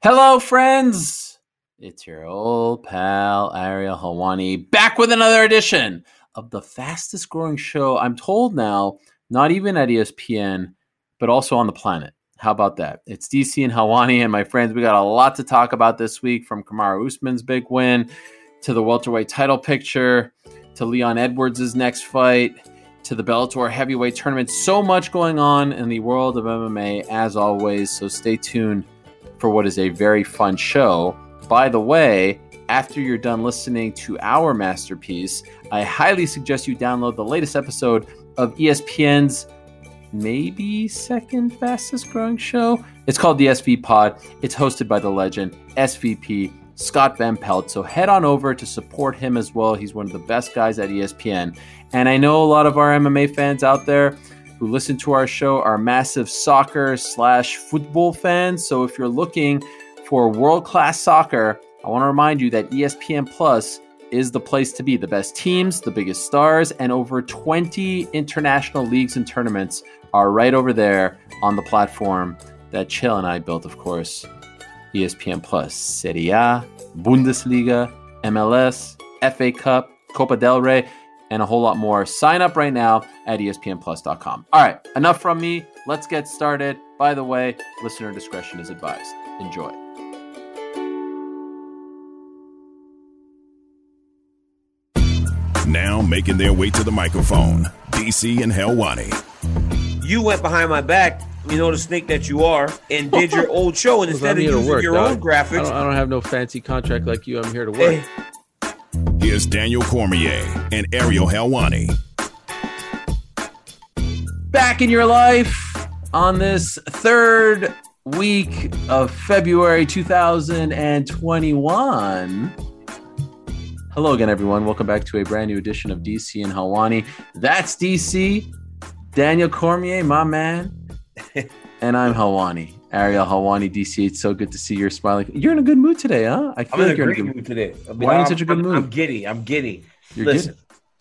Hello, friends. It's your old pal, Ariel Helwani, back with another edition of the fastest growing show, I'm told now, not even at ESPN, but also on the planet. How about that? It's DC and Helwani, and my friends, we got a lot to talk about this week, from Kamaru Usman's big win to the welterweight title picture to Leon Edwards' next fight to the Bellator heavyweight tournament. So much going on in the world of MMA, as always, so stay tuned for what is a very fun show. By the way, after you're done listening to our masterpiece, I highly suggest you download the latest episode of ESPN's maybe second fastest growing show. It's called the SV Pod. It's hosted by the legend SVP Scott Van Pelt. So head on over to support him as well. He's one of the best guys at ESPN. And I know a lot of our MMA fans out there who listen to our show are massive soccer/football fans. So if you're looking for world-class soccer, I want to remind you that ESPN Plus is the place to be. The best teams, the biggest stars, and over 20 international leagues and tournaments are right over there on the platform that Chill and I built, of course. ESPN Plus, Serie A, Bundesliga, MLS, FA Cup, Copa del Rey, and a whole lot more. Sign up right now at espnplus.com. All right, enough from me. Let's get started. By the way, listener discretion is advised. Enjoy. Now making their way to the microphone, DC and Helwani. You went behind my back, you know, the snake that you are, and did your old show, and instead of using your own graphics. I don't have no fancy contract like you. I'm here to work. Here's Daniel Cormier and Ariel Helwani. Back in your life on this third week of February 2021. Hello again, everyone. Welcome back to a brand new edition of DC and Helwani. That's DC, Daniel Cormier, my man, and I'm Helwani, Ariel Helwani. DC, it's so good to see you're smiling. You're in a good mood today, huh? I feel like you're in a good mood today. Why are you in such a good mood? I'm giddy. Listen,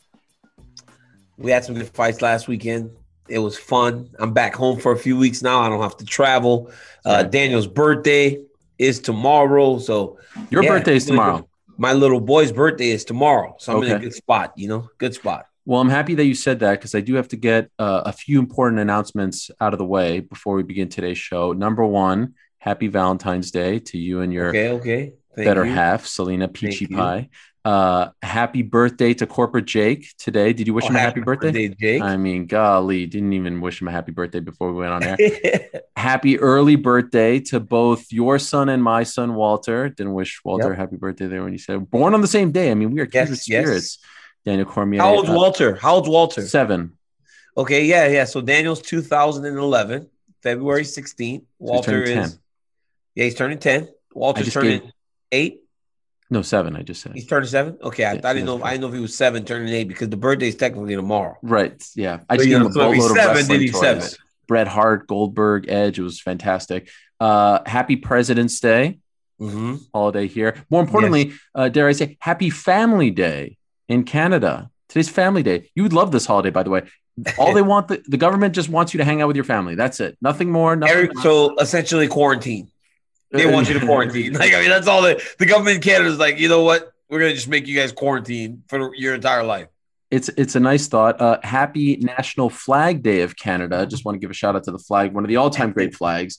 we had some good fights last weekend. It was fun. I'm back home for a few weeks now. I don't have to travel. Daniel's birthday is tomorrow. So your birthday is tomorrow. My little boy's birthday is tomorrow. So I'm in a good spot, good spot. Well, I'm happy that you said that, because I do have to get a few important announcements out of the way before we begin today's show. Number one, happy Valentine's Day to you and your better half, Selena Peachy Pie. Happy birthday to Corporate Jake today. Did you wish him a happy birthday? Jake. I mean, golly, didn't even wish him a happy birthday before we went on air. Happy early birthday to both your son and my son, Walter. Didn't wish Walter a happy birthday there when you said born on the same day. I mean, we are kindred spirits. Daniel Cormier. How old's Walter? 7. Okay, yeah. So Daniel's 2011, February 16th. Walter is 10. Yeah, he's turning 10. Walter's turning 8. No, 7. I just said he's turning 7. Okay, I didn't know. I didn't know if he was 7 turning 8, because the birthday is technically tomorrow. Right. Yeah. I just gave him a boatload of wrestling toys. 7. Bret Hart, Goldberg, Edge. It was fantastic. Happy President's Day holiday here. More importantly, dare I say, Happy Family Day in Canada. Today's Family Day. You would love this holiday, by the way. All they want, the government just wants you to hang out with your family. That's it. Nothing more. So essentially quarantine. They want you to quarantine. That's all the government in Canada is like, you know what? We're going to just make you guys quarantine for your entire life. It's a nice thought. Happy National Flag Day of Canada. Just want to give a shout out to the flag, one of the all-time great flags.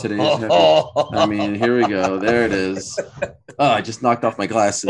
I mean, here we go. There it is. Oh, I just knocked off my glasses.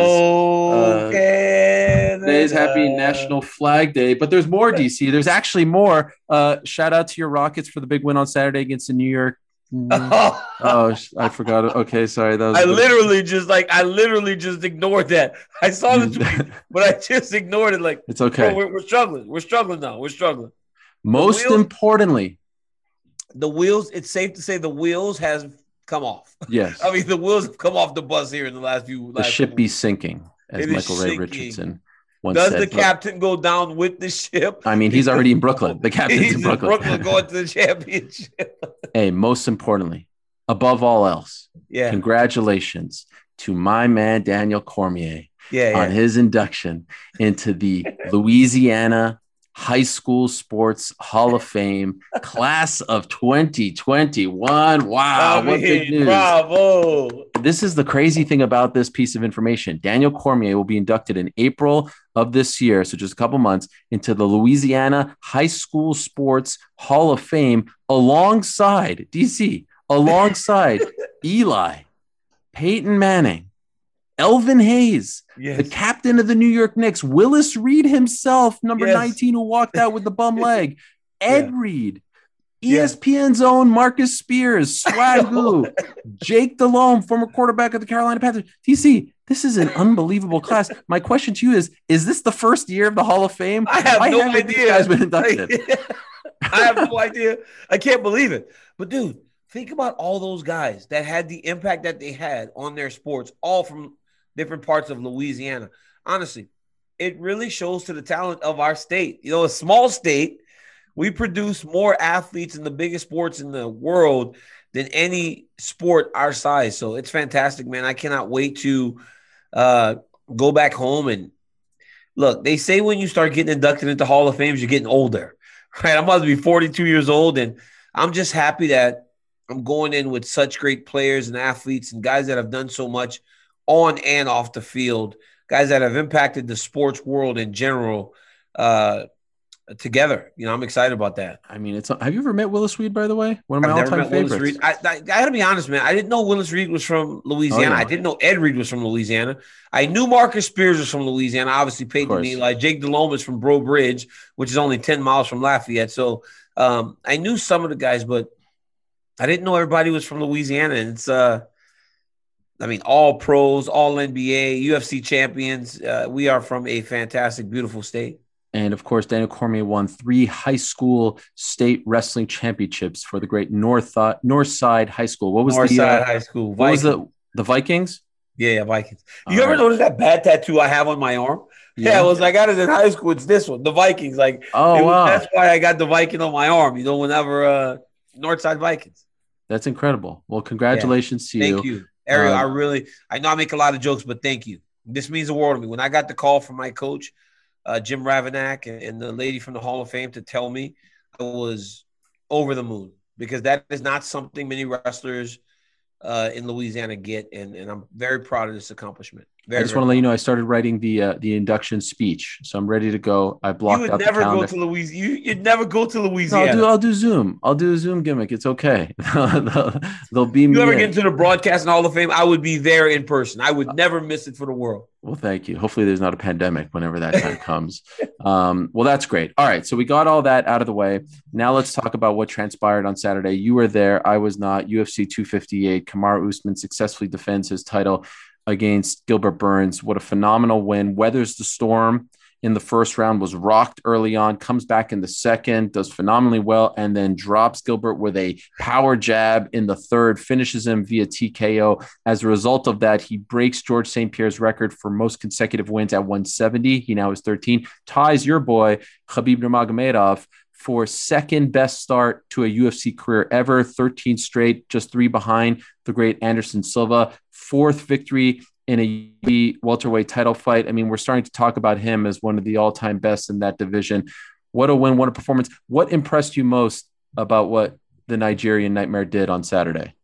Today's Happy National Flag Day, but there's more, DC. There's actually more. Shout out to your Rockets for the big win on Saturday against the New York. Oh, I forgot it. Okay, sorry. That was I literally just ignored that. I saw the tweet, but I just ignored it. Like, it's okay. Bro, we're struggling. We're struggling now. We're struggling. Most importantly, the wheels. It's safe to say the wheels has come off. Yes. I mean, the wheels have come off the bus here in the last few. The ship be sinking, as Michael Ray Richardson once said. Does the captain go down with the ship? I mean, he's already in Brooklyn. The captain's in Brooklyn. Going to the championship. Hey, most importantly, above all else, congratulations to my man Daniel Cormier on his induction into the Louisiana High School Sports Hall of Fame, class of 2021. Wow, what big news. Bravo. This is the crazy thing about this piece of information. Daniel Cormier will be inducted in April of this year, so just a couple months, into the Louisiana High School Sports Hall of Fame alongside Eli, Peyton Manning, Elvin Hayes, the captain of the New York Knicks, Willis Reed himself, number 19, who walked out with the bum leg, Ed Reed, ESPN's own Marcus Spears, Swagoo, Jake Delhomme, former quarterback of the Carolina Panthers. DC, this is an unbelievable class. My question to you is this the first year of the Hall of Fame? I have no idea. These guys been inducted? I have no idea. I can't believe it. But, dude, think about all those guys that had the impact that they had on their sports, all from different parts of Louisiana. Honestly, it really shows to the talent of our state. You know, a small state, we produce more athletes in the biggest sports in the world than any sport our size. So it's fantastic, man. I cannot wait to go back home. And look, they say when you start getting inducted into Hall of Fame, you're getting older, right? I'm about to be 42 years old, and I'm just happy that I'm going in with such great players and athletes and guys that have done so much on and off the field, guys that have impacted the sports world in general together. You know, I'm excited about that. I mean, have you ever met Willis Reed, by the way? One of my all-time favorites. I got to be honest, man. I didn't know Willis Reed was from Louisiana. Oh, yeah. I didn't know Ed Reed was from Louisiana. I knew Marcus Spears was from Louisiana. Obviously, Peyton and Eli. Jake Delhomme is from Breaux Bridge, which is only 10 miles from Lafayette. So I knew some of the guys, but I didn't know everybody was from Louisiana. And it's all pros, all NBA, UFC champions. We are from a fantastic, beautiful state. And, of course, Daniel Cormier won 3 high school state wrestling championships for the great Northside High School. What was Northside High School? What was the Vikings? Yeah, Vikings. You ever notice that bad tattoo I have on my arm? Yeah, it was. I got it in high school. It's this one, the Vikings. Wow. That's why I got the Viking on my arm. You know, whenever Northside Vikings. That's incredible. Well, congratulations to you. Thank you, Ariel. I know I make a lot of jokes, but thank you. This means the world to me. When I got the call from my coach, Jim Ravanack, and the lady from the Hall of Fame to tell me, I was over the moon, because that is not something many wrestlers in Louisiana get, and I'm very proud of this accomplishment. I just want to let you know I started writing the induction speech, so I'm ready to go. I blocked out the calendar. You would never go to Louisiana. You'd never go to Louisiana. No, I'll do Zoom. I'll do a Zoom gimmick. It's okay. They'll beam me. You ever get into the Broadcasting Hall of Fame? I would be there in person. I would never miss it for the world. Well, thank you. Hopefully there's not a pandemic whenever that time comes. Well, that's great. All right, so we got all that out of the way. Now let's talk about what transpired on Saturday. You were there. I was not. UFC 258. Kamaru Usman successfully defends his title against Gilbert Burns. What a phenomenal win. Weathers the storm in the first round, was rocked early on, comes back in the second, does phenomenally well, and then drops Gilbert with a power jab in the third, finishes him via TKO. As a result of that, he breaks George St. Pierre's record for most consecutive wins at 170. He now is 13, ties your boy Khabib Nurmagomedov for second best start to a UFC career ever, 13 straight, just 3 behind the great Anderson Silva, 4th victory in a welterweight title fight. I mean, we're starting to talk about him as one of the all-time best in that division. What a win, what a performance. What impressed you most about what the Nigerian Nightmare did on Saturday?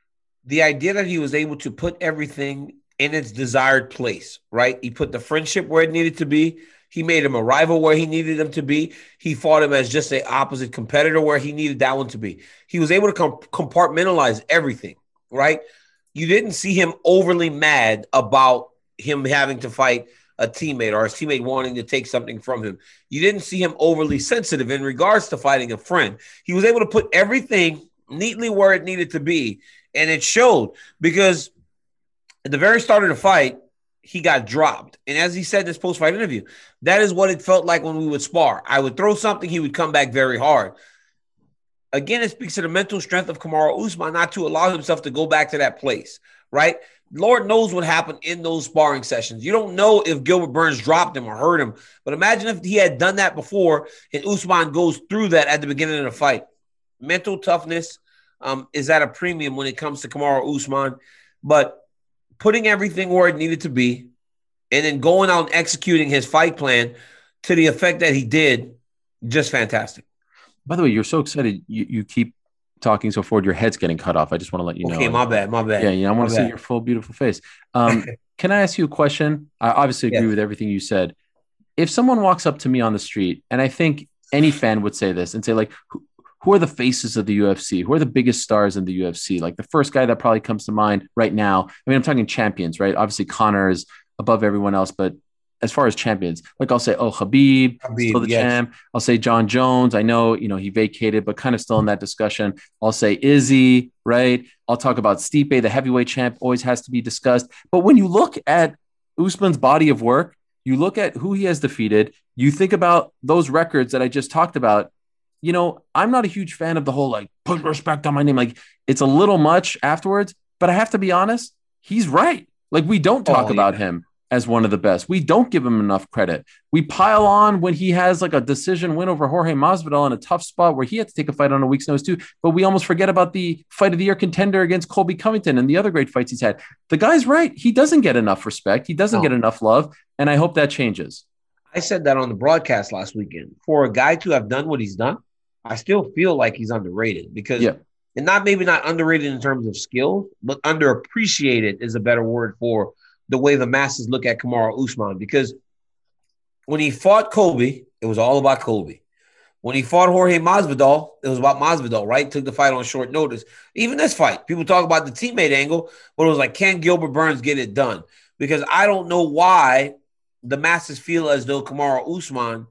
The idea that he was able to put everything in its desired place, right? He put the friendship where it needed to be. He made him a rival where he needed him to be. He fought him as just an opposite competitor where he needed that one to be. He was able to compartmentalize everything, right? You didn't see him overly mad about him having to fight a teammate or his teammate wanting to take something from him. You didn't see him overly sensitive in regards to fighting a friend. He was able to put everything neatly where it needed to be, and it showed, because at the very start of the fight, he got dropped. And as he said in this post-fight interview, that is what it felt like when we would spar. I would throw something, he would come back very hard. Again, it speaks to the mental strength of Kamaru Usman not to allow himself to go back to that place, right? Lord knows what happened in those sparring sessions. You don't know if Gilbert Burns dropped him or hurt him, but imagine if he had done that before and Usman goes through that at the beginning of the fight. Mental toughness is at a premium when it comes to Kamaru Usman, but putting everything where it needed to be and then going out and executing his fight plan to the effect that he did Just fantastic. By the way, you're so excited. You keep talking so forward. Your head's getting cut off. I just want to let you know. Okay, my bad, my Yeah, bad, I my want to see bad. your full, beautiful face. Can I ask you a question? I obviously agree Yes. with everything you said. If someone walks up to me on the street, and I think any fan would say this and say, like, who are the faces of the UFC? Who are the biggest stars in the UFC? Like the first guy that probably comes to mind right now. I mean, I'm talking champions, right? Obviously, Connor is above everyone else, but as far as champions, like I'll say, oh, Habib, still Habib, the yes. champ. I'll say John Jones. I know, he vacated, but kind of still in that discussion. I'll say Izzy, right? I'll talk about Stipe, the heavyweight champ, always has to be discussed. But when you look at Usman's body of work, you look at who he has defeated, you think about those records that I just talked about. I'm not a huge fan of the whole like put respect on my name. Like it's a little much afterwards, but I have to be honest, he's right. Like we don't talk Oh about yeah. him as one of the best. We don't give him enough credit. We pile on when he has like a decision win over Jorge Masvidal in a tough spot where he had to take a fight on a week's notice too. But we almost forget about the fight of the year contender against Colby Covington and the other great fights he's had. The guy's right. He doesn't get enough respect. He doesn't get No. enough love. And I hope that changes. I said that on the broadcast last weekend. For a guy to have done what he's done, I still feel like he's underrated because, Yeah. and not maybe not underrated in terms of skill, but underappreciated is a better word for the way the masses look at Kamaru Usman. Because when he fought Colby, it was all about Colby. When he fought Jorge Masvidal, it was about Masvidal, right? Took the fight on short notice. Even this fight, people talk about the teammate angle, but it was like, can Gilbert Burns get it done? Because I don't know why the masses feel as though Kamaru Usman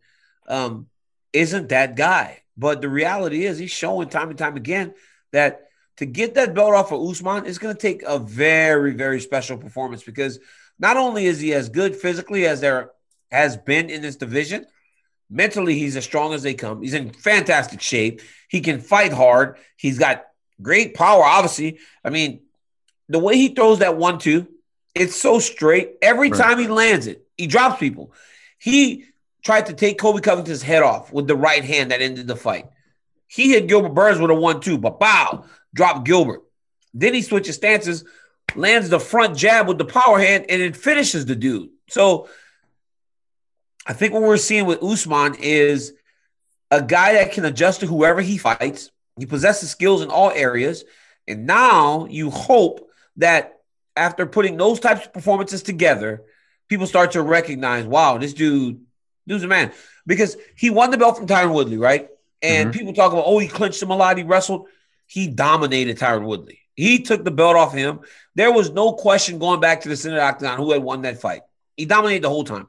isn't that guy. But the reality is he's showing time and time again that to get that belt off of Usman is going to take a very, very special performance because not only is he as good physically as there has been in this division, mentally he's as strong as they come. He's in fantastic shape. He can fight hard. He's got great power, obviously. I mean, the way he throws that 1-2, it's so straight. Every Right. time he lands it, he drops people. He tried to take Colby Covington's head off with the right hand that ended the fight. He hit Gilbert Burns with a 1-2, but bow, dropped Gilbert. Then he switches stances, lands the front jab with the power hand, and it finishes the dude. So I think what we're seeing with Usman is a guy that can adjust to whoever he fights. He possesses skills in all areas. And now you hope that after putting those types of performances together, people start to recognize, wow, this dude's a man. Because he won the belt from Tyron Woodley, right? And people talk about, oh, he clinched him a lot, he wrestled. He dominated Tyron Woodley. He took the belt off him. There was no question going back to the center octagon who had won that fight. He dominated the whole time.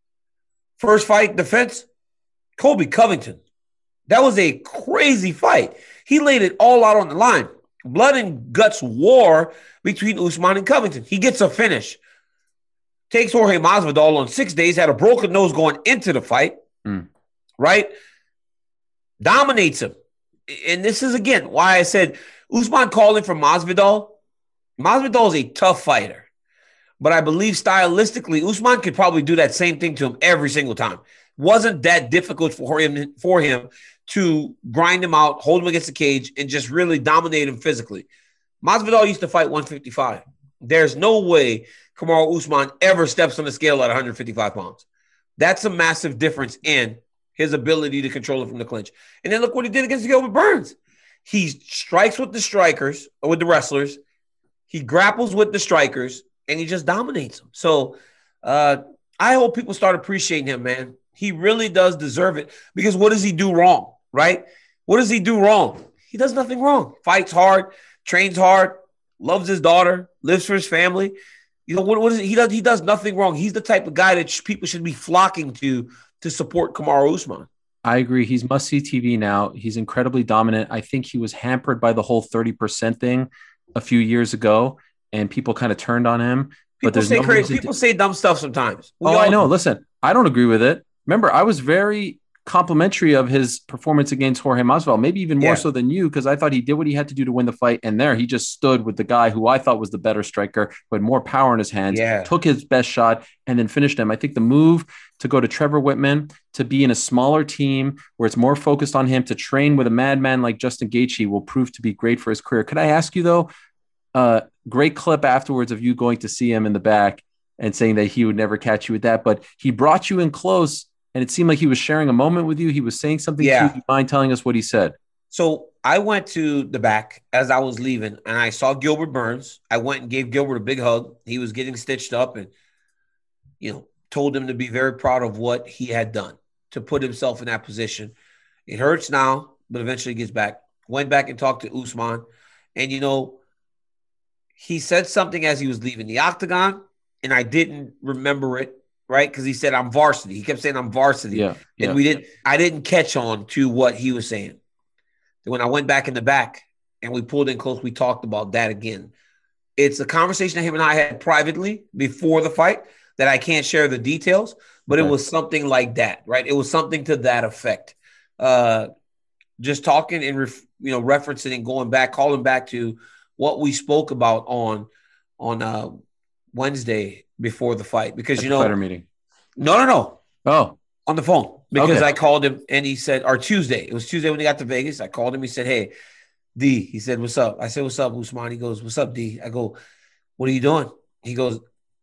First fight, defense, Colby Covington. That was a crazy fight. He laid it all out on the line. Blood and guts war between Usman and Covington. He gets a finish. Takes Jorge Masvidal on 6 days, had a broken nose going into the fight, right? Dominates him. And this is, again, why I said Usman calling for Masvidal. Masvidal is a tough fighter. But I believe stylistically, Usman could probably do that same thing to him every single time. Wasn't that difficult for him to grind him out, hold him against the cage, and just really dominate him physically. Masvidal used to fight 155. There's no way Kamaru Usman ever steps on the scale at 155 pounds. That's a massive difference in his ability to control it from the clinch. And then look what he did against Gilbert Burns. He strikes with the strikers, or with the wrestlers. He grapples with the strikers, and he just dominates them. So I hope people start appreciating him, man. He really does deserve it because what does he do wrong, right? What does he do wrong? He does nothing wrong. Fights hard, trains hard, loves his daughter, lives for his family. You know, what is it? He does nothing wrong. He's the type of guy that people should be flocking to support Kamaru Usman. I agree. He's must-see TV now. He's incredibly dominant. I think he was hampered by the whole 30% thing a few years ago, and people kind of turned on him. People But there's say no crazy. reason People say dumb stuff sometimes. I know. Listen, I don't agree with it. Remember, I was very complimentary of his performance against Jorge Masvidal, maybe even more so than you, because I thought he did what he had to do to win the fight. And there, he just stood with the guy who I thought was the better striker, who had more power in his hands, took his best shot, and then finished him. I think the move to go to Trevor Whitman, to be in a smaller team where it's more focused on him, to train with a madman like Justin Gaethje will prove to be great for his career. Could I ask you, though, great clip afterwards of you going to see him in the back and saying that he would never catch you with that, but he brought you in close and it seemed like he was sharing a moment with you. He was saying something to you. Do you mind telling us what he said? So I went to the back as I was leaving, and I saw Gilbert Burns. I went and gave Gilbert a big hug. He was getting stitched up, and told him to be very proud of what he had done to put himself in that position. It hurts now, but eventually he gets back. Went back and talked to Usman, and he said something as he was leaving the octagon, and I didn't remember it, right? Because he said, I'm varsity. He kept saying, I'm varsity. Yeah. And I didn't catch on to what he was saying. Then when I went back in the back and we pulled in close, we talked about that again. It's a conversation that him and I had privately before the fight that I can't share the details, but It was something like that, right? It was something to that effect. Just talking and, referencing and going back, calling back to what we spoke about on Wednesday before the fight, because fighter meeting. No. Oh, on the phone, because I called him and he said, or Tuesday. It was Tuesday when he got to Vegas. I called him. He said, "Hey, D." He said, "What's up?" I said, "What's up, Usman?" He goes, "What's up, D?" I go, "What are you doing?" He goes,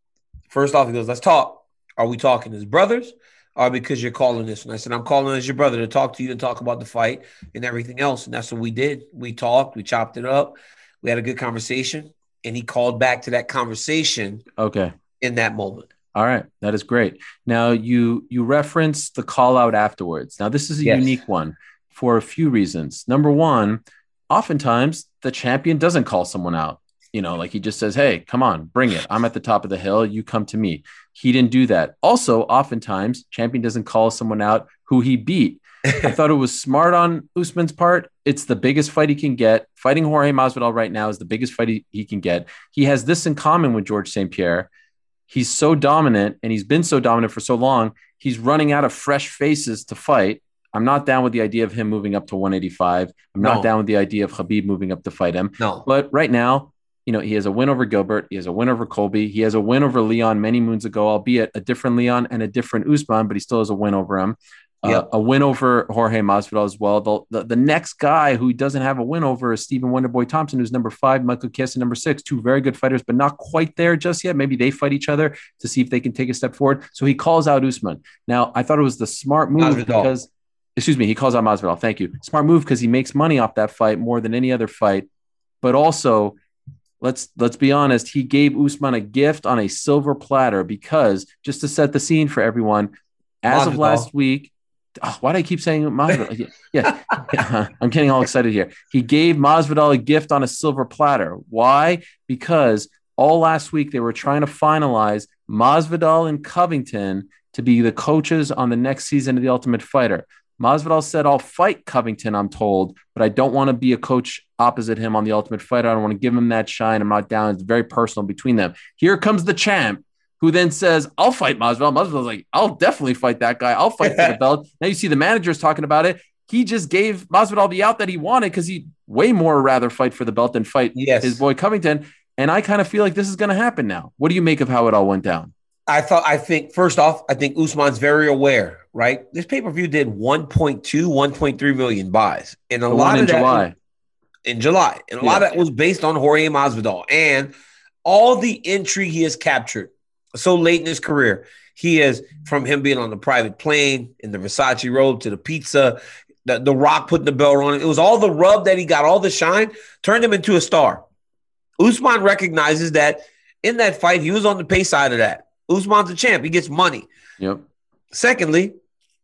first off, he goes, "Let's talk. Are we talking as brothers, or because you're calling this?" And I said, "I'm calling as your brother to talk to you and talk about the fight and everything else." And that's what we did. We talked. We chopped it up. We had a good conversation, and he called back to that conversation. Okay. In that moment. All right. That is great. Now you reference the call out afterwards. Now this is a unique one for a few reasons. Number one, oftentimes the champion doesn't call someone out. Like he just says, "Hey, come on, bring it. I'm at the top of the hill. You come to me." He didn't do that. Also, oftentimes champion doesn't call someone out who he beat. I thought it was smart on Usman's part. It's the biggest fight he can get. Fighting Jorge Masvidal right now is the biggest fight he can get. He has this in common with George St. Pierre. He's so dominant, and he's been so dominant for so long. He's running out of fresh faces to fight. I'm not down with the idea of him moving up to 185. I'm not down with the idea of Khabib moving up to fight him. No. But right now, he has a win over Gilbert. He has a win over Colby. He has a win over Leon many moons ago, albeit a different Leon and a different Usman, but he still has a win over him. A win over Jorge Masvidal as well. The next guy who doesn't have a win over is Stephen Wonderboy Thompson, who's number 5, Michael Chiesa, number 6. Two very good fighters, but not quite there just yet. Maybe they fight each other to see if they can take a step forward. So he calls out Usman. Now, I thought it was the smart move he calls out Masvidal. Thank you. Smart move because he makes money off that fight more than any other fight. But also, let's be honest, he gave Usman a gift on a silver platter because, just to set the scene for everyone, as of last week, why do I keep saying Masvidal? Yeah. I'm getting all excited here. He gave Masvidal a gift on a silver platter. Why? Because all last week they were trying to finalize Masvidal and Covington to be the coaches on the next season of The Ultimate Fighter. Masvidal said, "I'll fight Covington, I'm told, but I don't want to be a coach opposite him on The Ultimate Fighter. I don't want to give him that shine. I'm not down. It's very personal between them." Here comes the champ, who then says, "I'll fight Masvidal." Masvidal's like, "I'll definitely fight that guy. I'll fight for the belt." Now you see the managers talking about it. He just gave Masvidal the out that he wanted because he'd way more rather fight for the belt than fight his boy Covington. And I kind of feel like this is going to happen now. What do you make of how it all went down? I think first off, I think Usman's very aware, right? This pay-per-view did 1.2, 1.3 million buys. And a lot of that July. In July. And a lot of that was based on Jorge Masvidal and all the intrigue he has captured so late in his career. He is, from him being on the private plane, in the Versace robe, to the pizza, the Rock putting the belt on it. It was all the rub that he got, all the shine, turned him into a star. Usman recognizes that in that fight, he was on the pay side of that. Usman's a champ. He gets money. Yep. Secondly,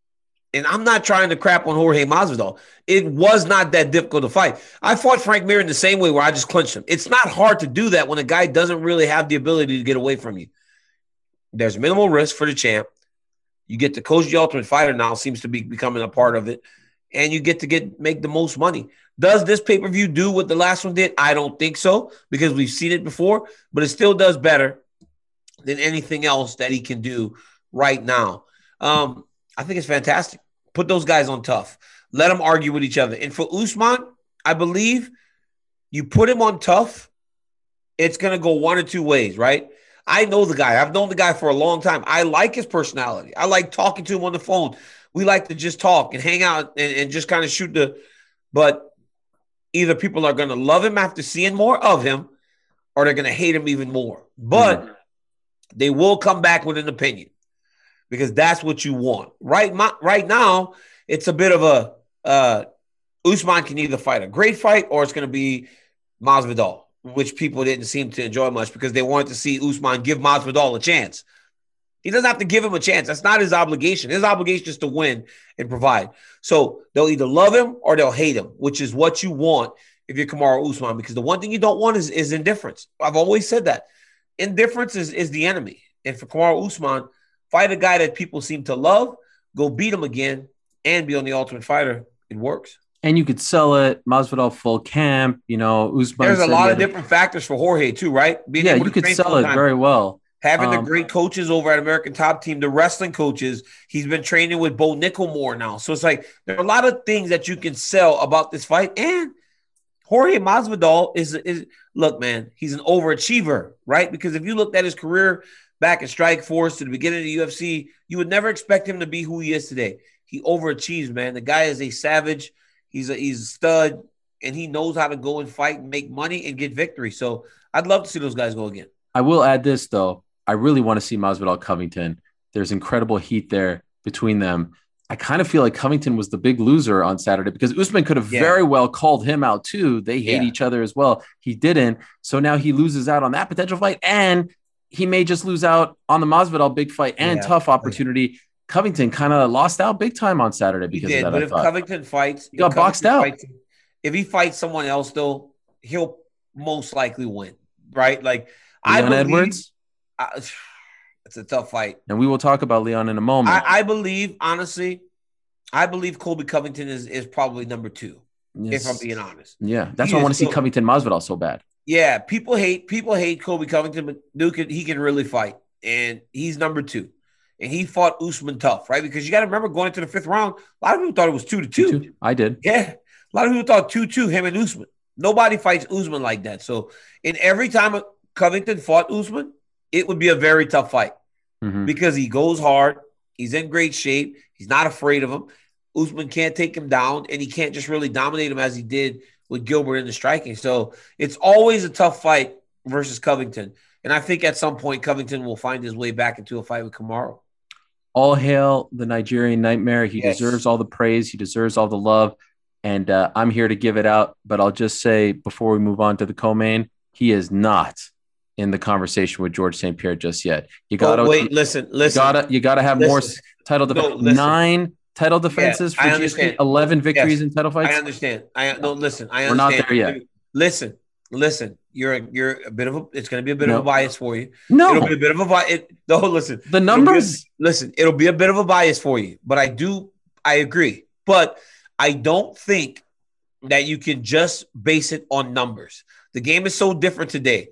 and I'm not trying to crap on Jorge Masvidal, it was not that difficult to fight. I fought Frank Mir in the same way where I just clinched him. It's not hard to do that when a guy doesn't really have the ability to get away from you. There's minimal risk for the champ. You get to coach the Ultimate Fighter now, seems to be becoming a part of it, and you get to make the most money. Does this pay-per-view do what the last one did? I don't think so, because we've seen it before, but it still does better than anything else that he can do right now. I think it's fantastic. Put those guys on tough. Let them argue with each other. And for Usman, I believe you put him on tough, it's going to go one or two ways, right? I know the guy. I've known the guy for a long time. I like his personality. I like talking to him on the phone. We like to just talk and hang out and just kind of shoot but either people are going to love him after seeing more of him, or they're going to hate him even more. But they will come back with an opinion. because that's what you want. Right now, it's a bit of a Usman can either fight a great fight or it's going to be Masvidal, which people didn't seem to enjoy much because they wanted to see Usman give Masvidal a chance. He doesn't have to give him a chance. That's not his obligation. His obligation is to win and provide. So they'll either love him or they'll hate him, which is what you want if you're Kamaru Usman, because the one thing you don't want is indifference. I've always said that. Indifference is the enemy. And for Kamaru Usman, fight a guy that people seem to love, go beat him again, and be on the Ultimate Fighter. It works. And you could sell it, Masvidal full camp, Usman. There's a lot of different factors for Jorge too, right? You could sell it very well. Having the great coaches over at American Top Team, the wrestling coaches, he's been training with Bo Nickelmore now. So it's like there are a lot of things that you can sell about this fight. And Jorge Masvidal is look, man, he's an overachiever, right? Because if you looked at his career back at Strikeforce to the beginning of the UFC, you would never expect him to be who he is today. He overachieves, man. The guy is a savage. He's a stud, and he knows how to go and fight and make money and get victory. So I'd love to see those guys go again. I will add this, though. I really want to see Masvidal Covington. There's incredible heat there between them. I kind of feel like Covington was the big loser on Saturday because Usman could have very well called him out too. They hate each other as well. He didn't. So now he loses out on that potential fight, and he may just lose out on the Masvidal big fight and tough opportunity. Covington kind of lost out big time on Saturday because of that. But if Covington fights, he got boxed out. If he fights someone else, though, he'll most likely win, right? Like Leon Edwards. It's a tough fight. And we will talk about Leon in a moment. I believe, honestly, Colby Covington is probably number 2, if I'm being honest. Yeah, that's why I want to see Covington Masvidal so bad. Yeah, people hate Colby Covington, but Duke, he can really fight. And he's number 2. And he fought Usman tough, right? Because you got to remember going into the 5th round, a lot of people thought it was 2-2. I did. Yeah. A lot of people thought 2-2, him and Usman. Nobody fights Usman like that. So in every time Covington fought Usman, it would be a very tough fight because he goes hard. He's in great shape. He's not afraid of him. Usman can't take him down, and he can't just really dominate him as he did with Gilbert in the striking. So it's always a tough fight versus Covington. And I think at some point Covington will find his way back into a fight with Kamaru. All hail the Nigerian Nightmare. He deserves all the praise. He deserves all the love. And I'm here to give it out. But I'll just say before we move on to the co-main, he is not in the conversation with George St. Pierre just yet. You got to listen. You got to have more title defenses. 9 title defenses for GSP, 11 victories in title fights. I understand. I understand. We're not there yet. Listen. You're a bit of a. It's going to be a bit of a bias for you. No, it'll be a bit of a bias. No, listen. The numbers. It'll be a bit of a bias for you. But I agree. But I don't think that you can just base it on numbers. The game is so different today.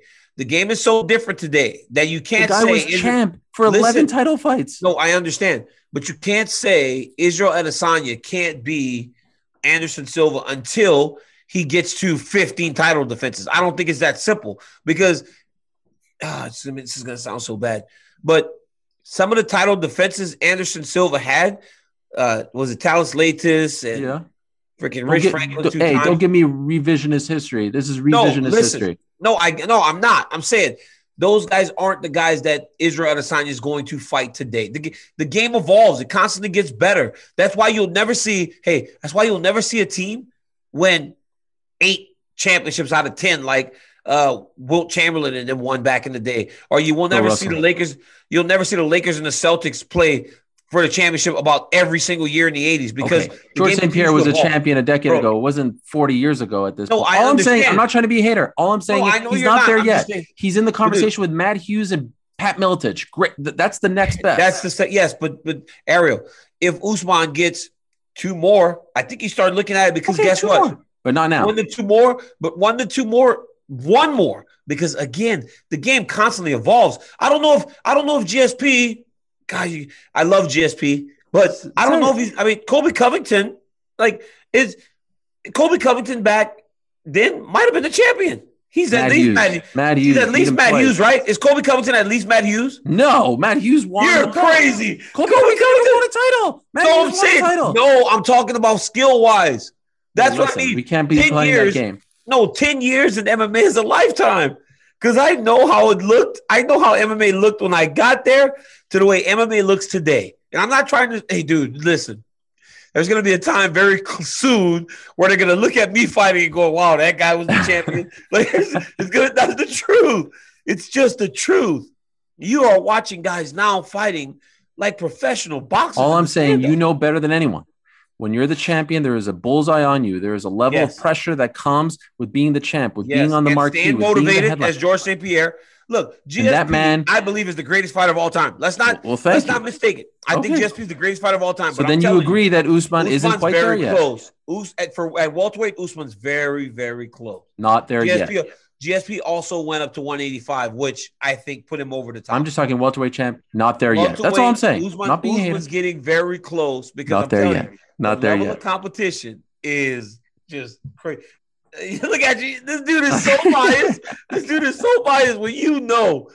That you can't say. The guy was champ for 11 title fights. No, I understand. But you can't say Israel Adesanya can't be Anderson Silva until he gets to 15 title defenses. I don't think it's that simple because this is going to sound so bad. But some of the title defenses Anderson Silva had was it Talis Latis and freaking Rich Franklin. Hey, don't give me revisionist history. This is revisionist history. No, I'm not. I'm saying those guys aren't the guys that Israel Adesanya is going to fight today. The game evolves. It constantly gets better. That's why you'll never see a team win 8 championships out of 10 like Wilt Chamberlain and them won back in the day. Or you will never see the Lakers. You'll never see the Lakers and the Celtics play for the championship about every single year in the 80s because George St. Pierre was a champion a decade ago. It wasn't 40 years ago at this point. All I'm saying, I'm not trying to be a hater. All I'm saying is he's not there yet. He's in the conversation with Matt Hughes and Pat Miletich. Great. That's the next best. But Ariel, if Usman gets 2 more, I think he started looking at it because guess what? More. But not now. 1 to 2 more, but 1 to 2 more, 1 more. Because again, the game constantly evolves. I don't know if GSP. God, I love GSP, but I don't know if Colby Covington, is Colby Covington back then might have been the champion. He's at least Matt Hughes. He's at least Matt Hughes, right? Is Colby Covington at least Matt Hughes? No, Matt Hughes won. You're crazy. Colby Covington won a title. Matt Hughes won a title. No, I'm talking about skill-wise. That's what I mean. We can't be playing that game. No, 10 years in MMA is a lifetime. Because I know how it looked. I know how MMA looked when I got there to the way MMA looks today. And I'm not trying to, hey, dude, listen. There's going to be a time very soon where they're going to look at me fighting and go, wow, that guy was the champion. Like, it's good. That's the truth. It's just the truth. You are watching guys now fighting like professional boxers. All I'm saying, you know better than anyone. When you're the champion, there is a bullseye on you. There is a level of pressure that comes with being the champ, with being on the marquee, staying motivated as Georges St-Pierre. Look, GSP, that man, I believe, is the greatest fighter of all time. Let's not mistake it. I think GSP is the greatest fighter of all time. So then you agree that Usman isn't quite there yet. Close. At welterweight, Usman's very, very close. Not there yet. GSP also went up to 185, which I think put him over the top. I'm just talking welterweight champ. Not there yet. That's all I'm saying. Usman's getting very close because not there yet. Not there yet. The level of competition is just crazy. Look at you. This dude is so biased. This dude is so biased when you know.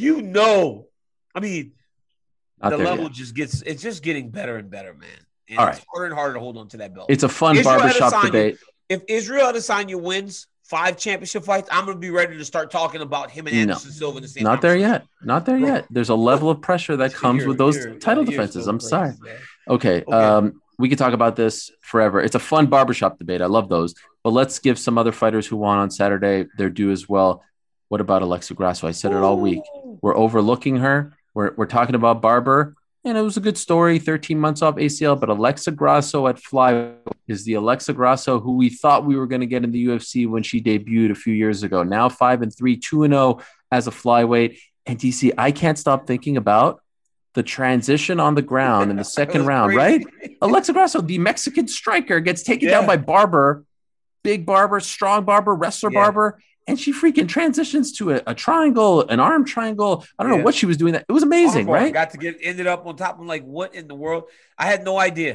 I mean, the level just gets, it's just getting better and better, man. And all right. It's harder and harder to hold on to that belt. It's a fun barbershop debate. If Israel Adesanya wins 5 championship fights, I'm going to be ready to start talking about him and Anderson Silva in the same. Not there yet. Not there yet. There's a level of pressure that comes with those title defenses. I'm sorry. Okay. We could talk about this forever. It's a fun barbershop debate. I love those. But let's give some other fighters who won on Saturday their due as well. What about Alexa Grasso? I said it all week. We're overlooking her. We're talking about Barber. And it was a good story, 13 months off ACL. But Alexa Grasso at flyweight is the Alexa Grasso who we thought we were going to get in the UFC when she debuted a few years ago. Now 5-3, 2-0 as a flyweight. And DC, I can't stop thinking about the transition on the ground in the second round, right? Alexa Grasso, the Mexican striker, gets taken down by Barber, big Barber, strong Barber, wrestler Barber, and she freaking transitions to a triangle, an arm triangle. I don't know what she was doing. That it was amazing, right? Ended up on top. I'm like, what in the world? I had no idea.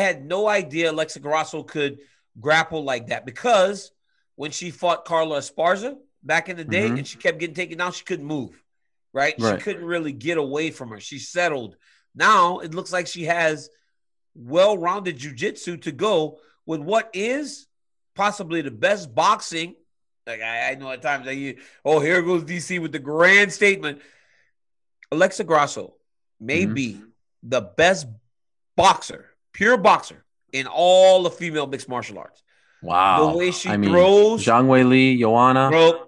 Alexa Grasso could grapple like that because when she fought Carla Esparza back in the day and she kept getting taken down, she couldn't move. Right? She couldn't really get away from her. She settled. Now it looks like she has well-rounded jiu-jitsu to go with what is possibly the best boxing. Like I know at times here goes DC with the grand statement. Alexa Grasso may be the best boxer, pure boxer in all the female mixed martial arts. Wow. The way she throws. Zhang Weili, Joanna. Bro,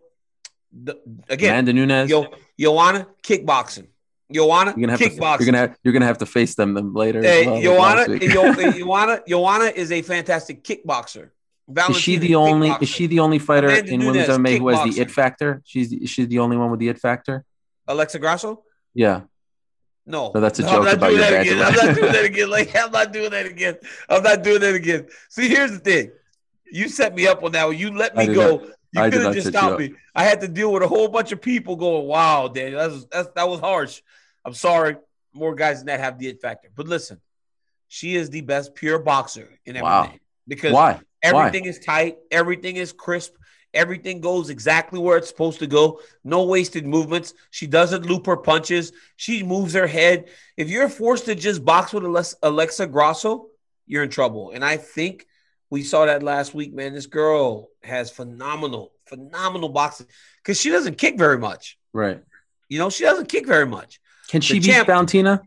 Amanda Nunes. Joanna kickboxing. Kickboxing. You're gonna have to face them later. Hey, Joanna is a fantastic kickboxer. Is she the only fighter in women's MMA who has the it factor? She's the only one with the it factor. Alexa Grasso? Yeah. No, that's a joke about your bad. I'm not doing that again. I'm not doing that again. See, here's the thing. You set me up on that one. You let me go. You could have just stopped me. I had to deal with a whole bunch of people going, wow, Daniel, that was harsh. I'm sorry. More guys than that have the it factor. But listen, she is the best pure boxer in MMA. Wow. Because everything is tight. Everything is crisp. Everything goes exactly where it's supposed to go. No wasted movements. She doesn't loop her punches. She moves her head. If you're forced to just box with Alexa Grasso, you're in trouble. And I think we saw that last week, man. This girl has phenomenal boxing because she doesn't kick very much. Right. She doesn't kick very much. Can she beat Valentina?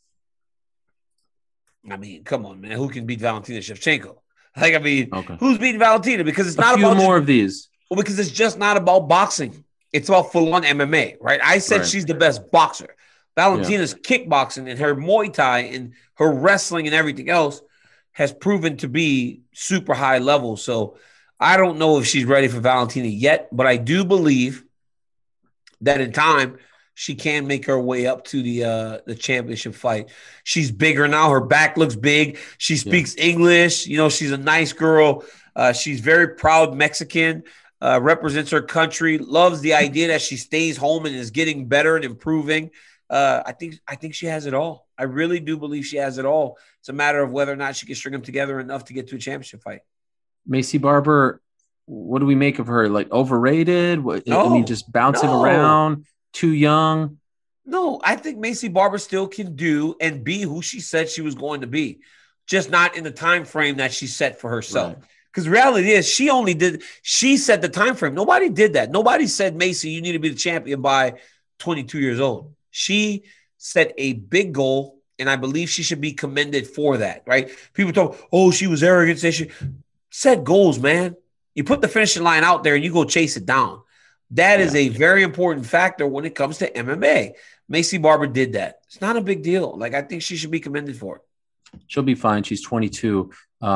I mean, come on, man. Who can beat Valentina Shevchenko? Who's beating Valentina? Because it's not about more of these. Well, because it's just not about boxing. It's about full-on MMA, right? I said she's the best boxer. Valentina's kickboxing and her Muay Thai and her wrestling and everything else has proven to be super high level. So I don't know if she's ready for Valentina yet, but I do believe that in time she can make her way up to the championship fight. She's bigger now. Her back looks big. She speaks English. She's a nice girl. She's very proud Mexican, represents her country, loves the idea that she stays home and is getting better and improving. I think she has it all. I really do believe she has it all. It's a matter of whether or not she can string them together enough to get to a championship fight. Maycee Barber, what do we make of her? Like overrated? Just bouncing around, too young? No, I think Maycee Barber still can do and be who she said she was going to be, just not in the time frame that she set for herself. Right. Because reality is she set the time frame. Nobody did that. Nobody said, Macy, you need to be the champion by 22 years old. She set a big goal, and I believe she should be commended for that, right? People talk, oh, she was arrogant. She set goals, man. You put the finishing line out there and you go chase it down. That is a very important factor when it comes to MMA. Macy Barber did that. It's not a big deal. Like, I think she should be commended for it. She'll be fine. She's 22.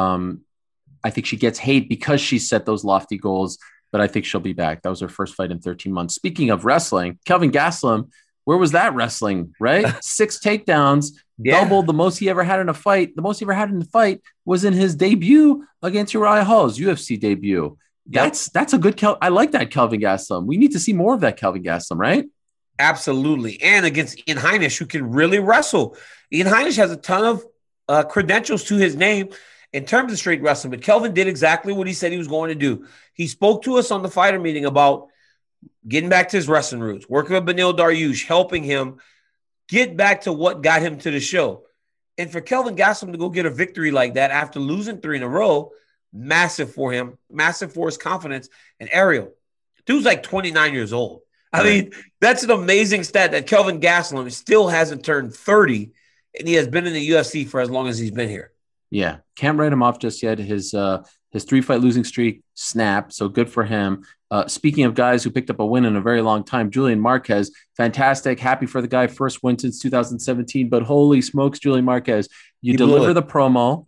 I think she gets hate because she set those lofty goals, but I think she'll be back. That was her first fight in 13 months. Speaking of wrestling, Kelvin Gastelum, where was that wrestling, right? 6 takedowns, doubled the most he ever had in a fight. The most he ever had in the fight was in his debut against Uriah Hall's UFC debut. That's a good I like that Kelvin Gastelum. We need to see more of that Kelvin Gastelum, right? Absolutely. And against Ian Heinisch, who can really wrestle. Ian Heinisch has a ton of credentials to his name in terms of straight wrestling, but Kelvin did exactly what he said he was going to do. He spoke to us on the fighter meeting about getting back to his wrestling roots, working with Beneil Dariush, helping him get back to what got him to the show. And for Kelvin Gastelum to go get a victory like that after losing 3 in a row, massive for him, massive for his confidence. And Ariel, dude's like 29 years old. I mean, that's an amazing stat that Kelvin Gastelum still hasn't turned 30, and he has been in the UFC for as long as he's been here. Yeah, can't write him off just yet. His 3-fight losing streak snapped, so good for him. Speaking of guys who picked up a win in a very long time, Julian Marquez, fantastic. Happy for the guy, first win since 2017. But holy smokes, Julian Marquez, you deliver the promo.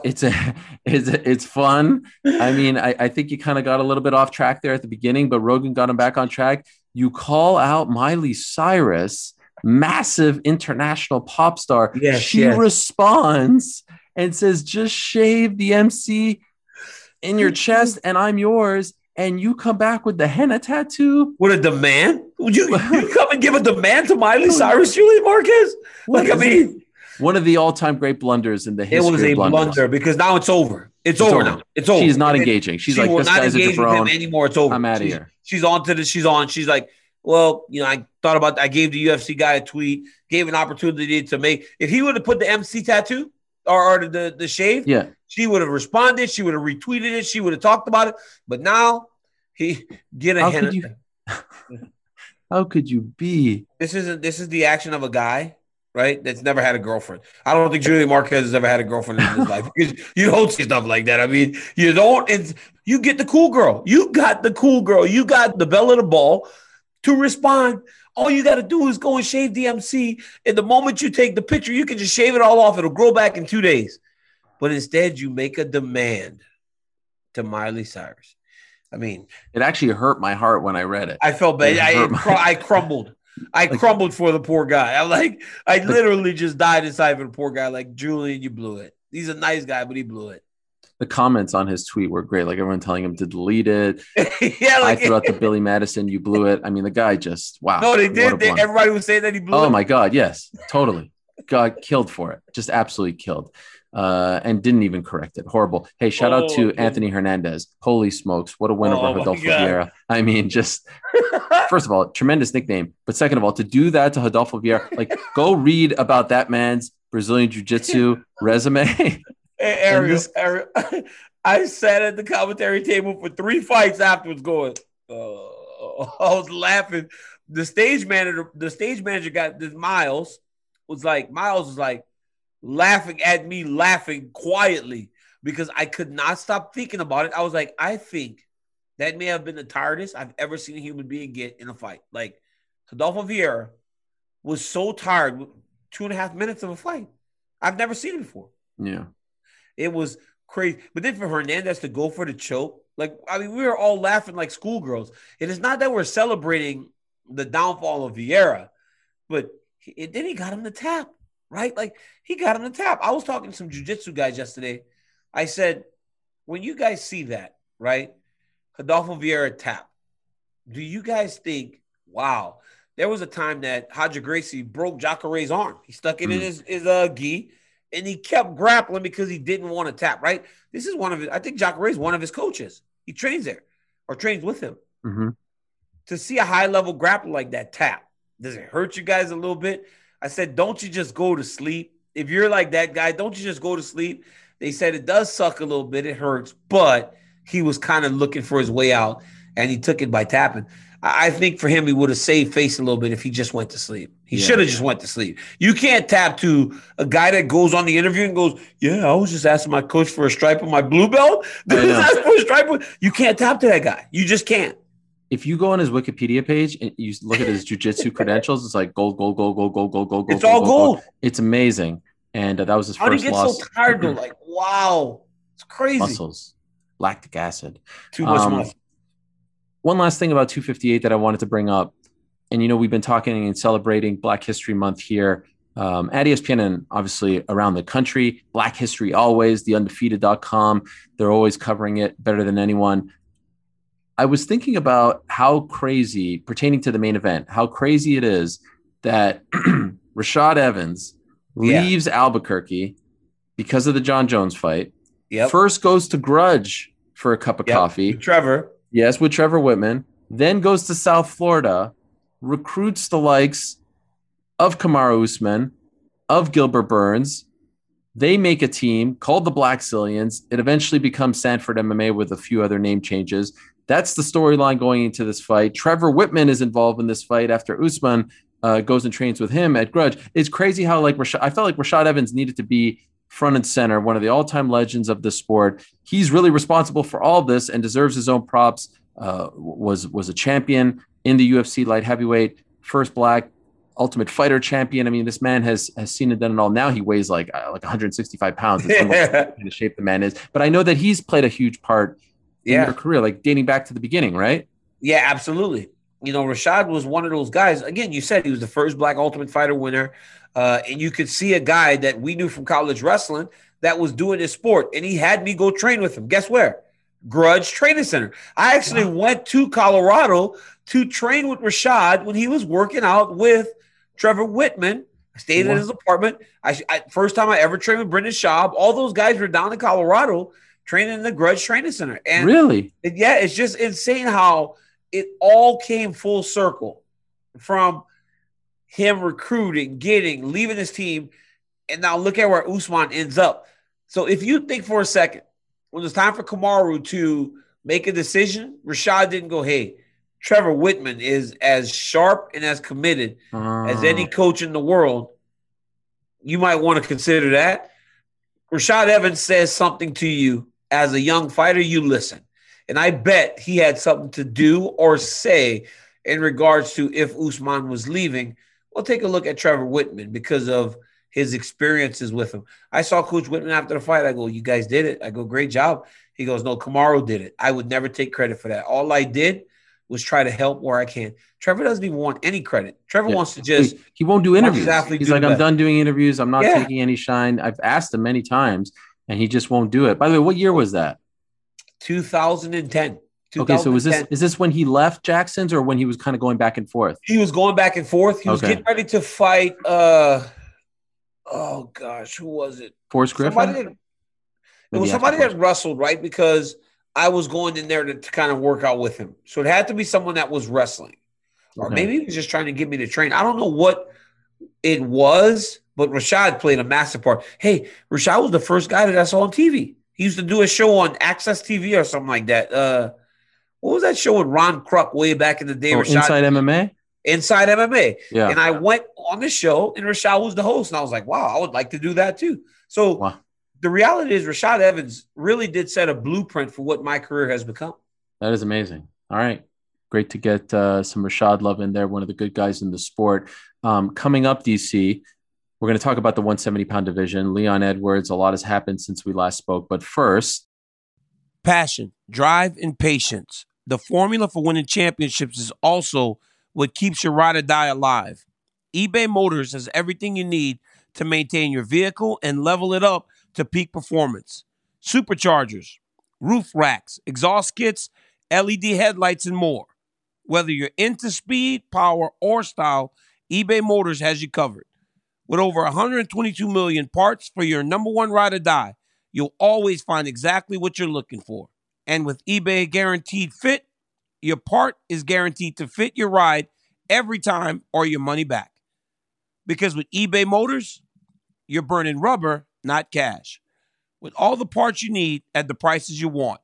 It's fun. I mean, I think you kind of got a little bit off track there at the beginning, but Rogan got him back on track. You call out Miley Cyrus, massive international pop star. Yes, she responds and says, just shave the MC in your chest and I'm yours. And you come back with the henna tattoo? With a demand? Would you come and give a demand to Miley Cyrus, Julian Marquez? Like, I mean, one of the all-time great blunders in the history. It was a blunder because now it's over. It's over now. It's over. She's not engaging. She's like, this guy's a jabron anymore. It's over. I'm out of here. She's on to this. She's on. She's like, well, you know, I gave the UFC guy a tweet, gave an opportunity to make. If he would have put the MC tattoo or the shave, she would have responded. She would have retweeted it. She would have talked about it. But now he get a henna. How could you be? This is the action of a guy, right, that's never had a girlfriend. I don't think Julian Marquez has ever had a girlfriend in his life because you don't see stuff like that. I mean, you don't. You get the cool girl. You got the cool girl. You got the belle of the ball to respond. All you got to do is go and shave the MC. And the moment you take the picture, you can just shave it all off. It'll grow back in 2 days. But instead, you make a demand to Miley Cyrus. I mean, it actually hurt my heart when I read it. I felt bad. I crumbled. I crumbled for the poor guy. I literally just died inside for the poor guy. Like, Julian, you blew it. He's a nice guy, but he blew it. The comments on his tweet were great. Like, everyone telling him to delete it. I threw out the Billy Madison, you blew it. I mean, the guy just, wow. No, they did. Everybody was saying that he blew it. Oh, my God. Yes, totally. Got killed for it. Just absolutely killed. And didn't even correct it. Horrible. Hey, shout out to Anthony Hernandez. Holy smokes. What a win over Rodolfo Vieira. I mean, just, first of all, tremendous nickname. But second of all, to do that to Rodolfo Vieira, like, go read about that man's Brazilian Jiu-Jitsu resume. Hey, Ariel, I sat at the commentary table for 3 fights afterwards going, I was laughing. The stage manager got this Miles was like laughing at me, laughing quietly because I could not stop thinking about it. I was like, I think that may have been the tiredest I've ever seen a human being get in a fight. Like, Rodolfo Vieira was so tired, 2.5 minutes of a fight. I've never seen it before. Yeah. It was crazy. But then for Hernandez to go for the choke, like, I mean, we were all laughing like schoolgirls. And it's not that we're celebrating the downfall of Vieira, but then he got him to tap, right? Like, he got him to tap. I was talking to some jiu-jitsu guys yesterday. I said, when you guys see that, right, Rodolfo Vieira tap, do you guys think, wow, there was a time that Roger Gracie broke Jacare's arm. He stuck it in his gi, and he kept grappling because he didn't want to tap, right? This is I think Jacare is one of his coaches. He trains there or trains with him. Mm-hmm. To see a high-level grappler like that tap, does it hurt you guys a little bit? I said, don't you just go to sleep? If you're like that guy, don't you just go to sleep? They said it does suck a little bit. It hurts, but he was kind of looking for his way out, and he took it by tapping. I think for him, he would have saved face a little bit if he just went to sleep. He should have just went to sleep. You can't tap to a guy that goes on the interview and goes, "Yeah, I was just asking my coach for a stripe on my blue belt." For a stripe. You can't tap to that guy. You just can't. If you go on his Wikipedia page and you look at his jiu-jitsu credentials, it's like gold, gold, gold, gold, gold, gold, gold. It's all gold. It's amazing. And that was his first loss. How did he get so tired though? Like, wow. It's crazy. Muscles. Lactic acid. Too much muscle. One last thing about 258 that I wanted to bring up. And, we've been talking and celebrating Black History Month here at ESPN and obviously around the country. Black History always, theundefeated.com. They're always covering it better than anyone. I was thinking about how crazy, pertaining to the main event, how crazy it is that Rashad Evans leaves Albuquerque because of the John Jones fight. First goes to Grudge for a cup of coffee. With Trevor. Yes, with Trevor Whitman. Then goes to South Florida, recruits the likes of Kamaru Usman, of Gilbert Burns. They make a team called the Black Zillions. It eventually becomes Sanford MMA with a few other name changes. That's the storyline going into this fight. Trevor Whitman is involved in this fight after Usman goes and trains with him at Grudge. It's crazy how I felt like Rashad Evans needed to be front and center, one of the all-time legends of the sport. He's really responsible for all this and deserves his own props. Was a champion in the UFC light heavyweight, first Black Ultimate Fighter champion. I mean, this man has seen it, done it all. Now he weighs like 165 pounds. It's almost the kind of shape the man is. But I know that he's played a huge part in your career, like dating back to the beginning, right? Yeah, absolutely. Rashad was one of those guys. Again, you said he was the first Black Ultimate Fighter winner. And you could see a guy that we knew from college wrestling that was doing this sport. And he had me go train with him. Guess where? Grudge Training Center. I actually went to Colorado to train with Rashad when he was working out with Trevor Whitman. I stayed in his apartment. First time I ever trained with Brendan Schaub. All those guys were down in Colorado training in the Grudge Training Center. And really? It's just insane how it all came full circle from him recruiting, leaving his team, and now look at where Usman ends up. So if you think for a second, when it's time for Kamaru to make a decision, Rashad didn't go, hey, Trevor Whitman is as sharp and as committed as any coach in the world. You might want to consider that. Rashad Evans says something to you as a young fighter, you listen. And I bet he had something to do or say in regards to if Usman was leaving. We'll take a look at Trevor Whitman because of his experiences with him. I saw Coach Whitman after the fight. I go, you guys did it. I go, great job. He goes, no, Kamaru did it. I would never take credit for that. All I did was try to help where I can. Trevor doesn't even want any credit. Trevor wants to just – he won't do interviews. He's like, I'm done doing interviews. I'm not taking any shine. I've asked him many times, and he just won't do it. By the way, what year was that? 2010. Okay, so is this when he left Jackson's or when he was kind of going back and forth? He was going back and forth. He was getting ready to fight oh gosh, who was it? Forrest Griffin? It was somebody that wrestled, right? Because I was going in there to kind of work out with him. So it had to be someone that was wrestling. Or maybe he was just trying to get me to train. I don't know what it was, but Rashad played a massive part. Hey, Rashad was the first guy that I saw on TV. He used to do a show on Access TV or something like that. What was that show with Ron Kruk way back in the day? Rashad, Inside MMA? Inside MMA. Yeah. And I went on the show, and Rashad was the host. And I was like, wow, I would like to do that too. So the reality is Rashad Evans really did set a blueprint for what my career has become. That is amazing. All right. Great to get some Rashad love in there, one of the good guys in the sport. Coming up, DC, we're going to talk about the 170-pound division. Leon Edwards, a lot has happened since we last spoke. But first, passion, drive, and patience. The formula for winning championships is also what keeps your ride or die alive. eBay Motors has everything you need to maintain your vehicle and level it up to peak performance. Superchargers, roof racks, exhaust kits, LED headlights, and more. Whether you're into speed, power, or style, eBay Motors has you covered. With over 122 million parts for your number one ride or die, you'll always find exactly what you're looking for. And with eBay Guaranteed Fit, your part is guaranteed to fit your ride every time or your money back. Because with eBay Motors, you're burning rubber, not cash. With all the parts you need at the prices you want,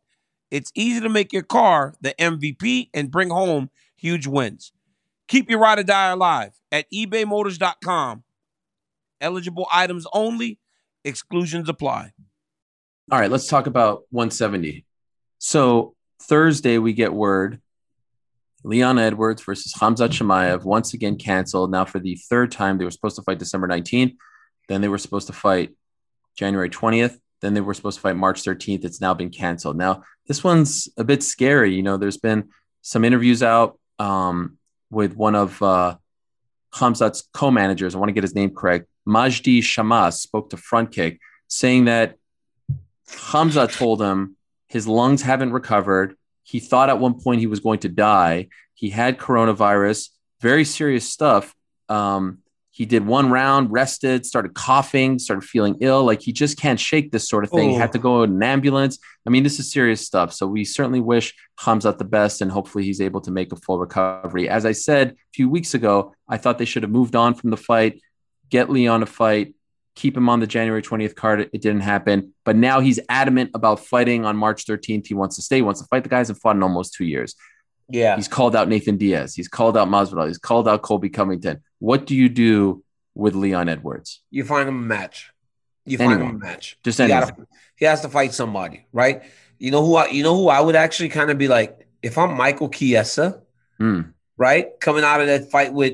It's easy to make your car the MVP and bring home huge wins. Keep your ride or die alive at ebaymotors.com. Eligible items only. Exclusions apply. All right, let's talk about 170. So Thursday we get word Leon Edwards versus Khamzat Chimaev once again canceled. Now for the third time, they were supposed to fight December 19th. Then they were supposed to fight January 20th. Then they were supposed to fight March 13th. It's now been canceled. Now this one's a bit scary. You know, there's been some interviews out with one of Khamzat's co-managers. I want to get his name correct. Majdi Shamas spoke to Front Kick, saying that Khamzat told him his lungs haven't recovered. He thought at one point he was going to die. He had coronavirus, very serious stuff. He did one round, rested, started coughing, started feeling ill. Like he just can't shake this sort of thing. He had to go in an ambulance. I mean, this is serious stuff. So we certainly wish Khamzat the best, and hopefully he's able to make a full recovery. As I said a few weeks ago, I thought they should have moved on from the fight, get Leon a fight, keep him on the January 20th card. It didn't happen. But now he's adamant about fighting on March 13th. He wants to stay. He wants to fight the guys and fought in almost 2 years. Yeah. He's called out Nathan Diaz. He's called out Masvidal. He's called out Colby Covington. What do you do with Leon Edwards? You find him a match. Just anyone. He has to fight somebody, right? You know who I would actually kind of be like, if I'm Michael Chiesa, right? Coming out of that fight with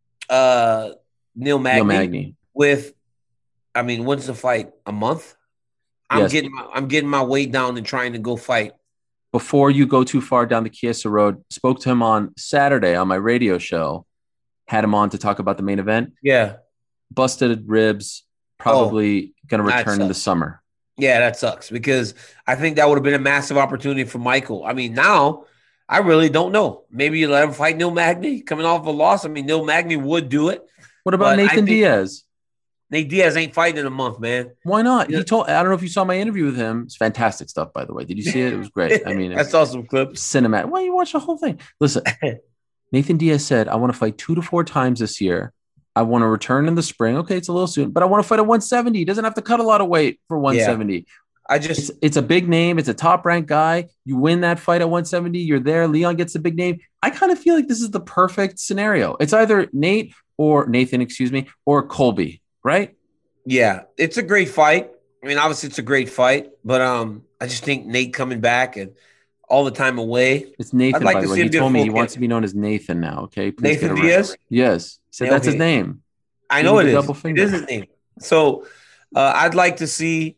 Neil Magny. When's the fight? A month? I'm getting my weight down and trying to go fight. Before you go too far down the Chiesa road, spoke to him on Saturday on my radio show, had him on to talk about the main event. Yeah. Busted ribs, probably going to return in the summer. Yeah, that sucks because I think that would have been a massive opportunity for Michael. I mean, now I really don't know. Maybe you let him fight Neil Magny coming off a loss. I mean, Neil Magny would do it. What about Nathan Diaz? Nate Diaz ain't fighting in a month, man. Why not? I don't know if you saw my interview with him. It's fantastic stuff, by the way. Did you see it? It was great. I mean, I saw some clips. Cinematic. Why you watch the whole thing? Listen, Nathan Diaz said, I want to fight 2 to 4 times this year. I want to return in the spring. Okay, it's a little soon, but I want to fight at 170. He doesn't have to cut a lot of weight for 170. Yeah. It's a big name. It's a top-ranked guy. You win that fight at 170. You're there. Leon gets a big name. I kind of feel like this is the perfect scenario. It's either Nathan, or Colby, right? Yeah, it's a great fight. I mean, obviously it's a great fight, but I just think Nate coming back and all the time away. It's Nathan, by the way. He told me he wants to be known as Nathan now, okay? Please Nathan Diaz? Yes. He said that's his name. I know it is. It is his name. So I'd like to see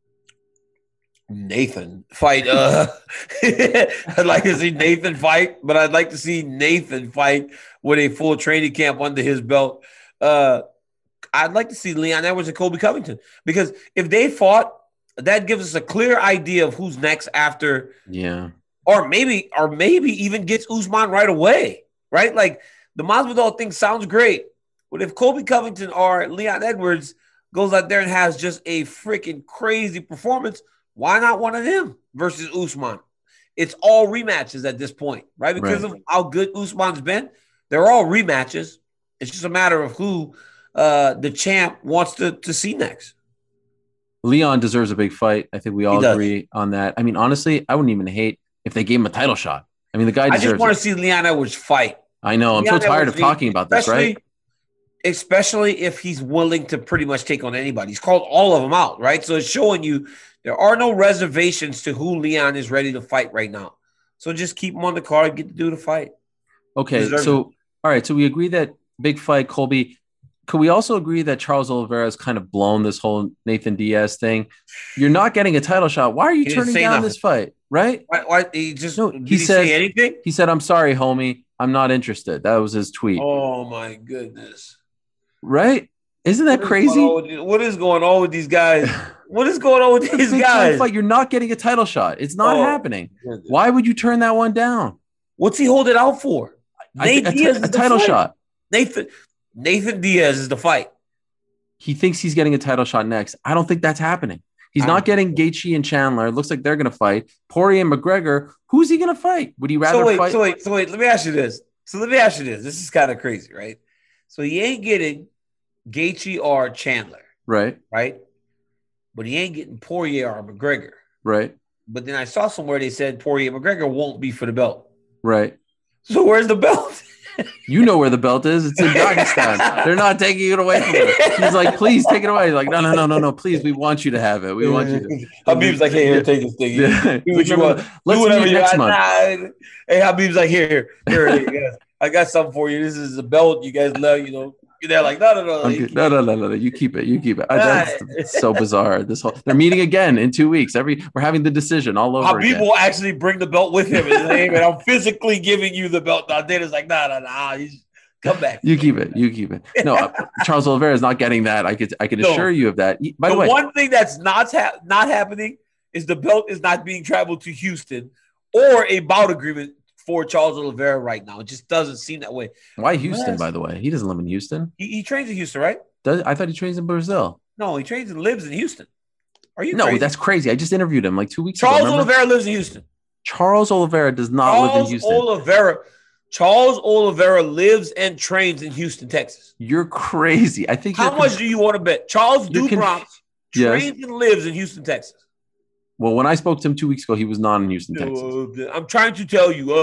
Nathan fight. I'd like to see Nathan fight, but I'd like to see Nathan fight with a full training camp under his belt. I'd like to see Leon Edwards and Colby Covington because if they fought, that gives us a clear idea of who's next after. Yeah. Or maybe even gets Usman right away, right? Like the Masvidal thing sounds great, but if Colby Covington or Leon Edwards goes out there and has just a freaking crazy performance, why not one of them versus Usman? It's all rematches at this point, right? Because of how good Usman's been, they're all rematches. It's just a matter of who the champ wants to see next. Leon deserves a big fight. I think we all agree on that. I mean, honestly, I wouldn't even hate if they gave him a title shot. I mean, the guy deserves it. I just want to see Leon Edwards fight. I know. I'm so tired of talking about this, right? Especially if he's willing to pretty much take on anybody. He's called all of them out, right? So it's showing you there are no reservations to who Leon is ready to fight right now. So just keep him on the card, get the dude to fight. Okay, all right. So we agree that big fight, Colby. Could we also agree that Charles Oliveira has kind of blown this whole Nathan Diaz thing? You're not getting a title shot. Why are you turning down this fight? Right? Why he just did he say anything? He said, "I'm sorry, homie. I'm not interested." That was his tweet. Oh my goodness! Right? Isn't that crazy? What is going on with these guys? What is going on with these guys? Fight. You're not getting a title shot. It's not happening. Goodness. Why would you turn that one down? What's he hold it out for? A title shot. Nathan Diaz is the fight. He thinks he's getting a title shot next. I don't think that's happening. He's not getting Gaethje and Chandler. It looks like they're going to fight. Poirier and McGregor. Who's he going to fight? Would he rather fight? So wait. Let me ask you this. This is kind of crazy, right? So he ain't getting Gaethje or Chandler. Right. Right? But he ain't getting Poirier or McGregor. Right. but then I saw somewhere they said Poirier McGregor won't be for the belt. Right. So where's the belt? You know where the belt is. It's in Dagestan. They're not taking it away from him. He's like, please take it away. He's like, no. Please, we want you to have it. We want you to. Habib's like, hey, here, take this thing. Yeah. Do what you want. Do Let's whatever meet you next want. month. Hey, Habib's like, here, guys. I got something for you. This is a belt. You guys love, They're like, no. No. You keep it. That's so bizarre. They're meeting again in 2 weeks. We're having the decision all over Habib again. will actually bring the belt with him and say, hey, man, I'm physically giving you the belt. Now, Dana's like, nah. Come back. You keep it. No, Charles Oliveira is not getting that. I could assure you of that. By the way, one thing that's not happening is the belt is not being traveled to Houston or a bout agreement for Charles Oliveira right now. It just doesn't seem that way. Why Houston, by the way? He doesn't live in Houston. He trains in Houston, right? I thought he trains in Brazil. No, he trains and lives in Houston. Are you No, crazy? that's crazy. I just interviewed him like 2 weeks Charles ago. Oliveira lives in Houston. Charles Oliveira does not live in Houston. Charles Oliveira lives and trains in Houston, Texas. You're crazy. I think. How much do you want to bet? Charles Dubronx Yes. trains and lives in Houston, Texas. Well, when I spoke to him 2 weeks ago, he was not in Houston, Texas. I'm trying to tell you.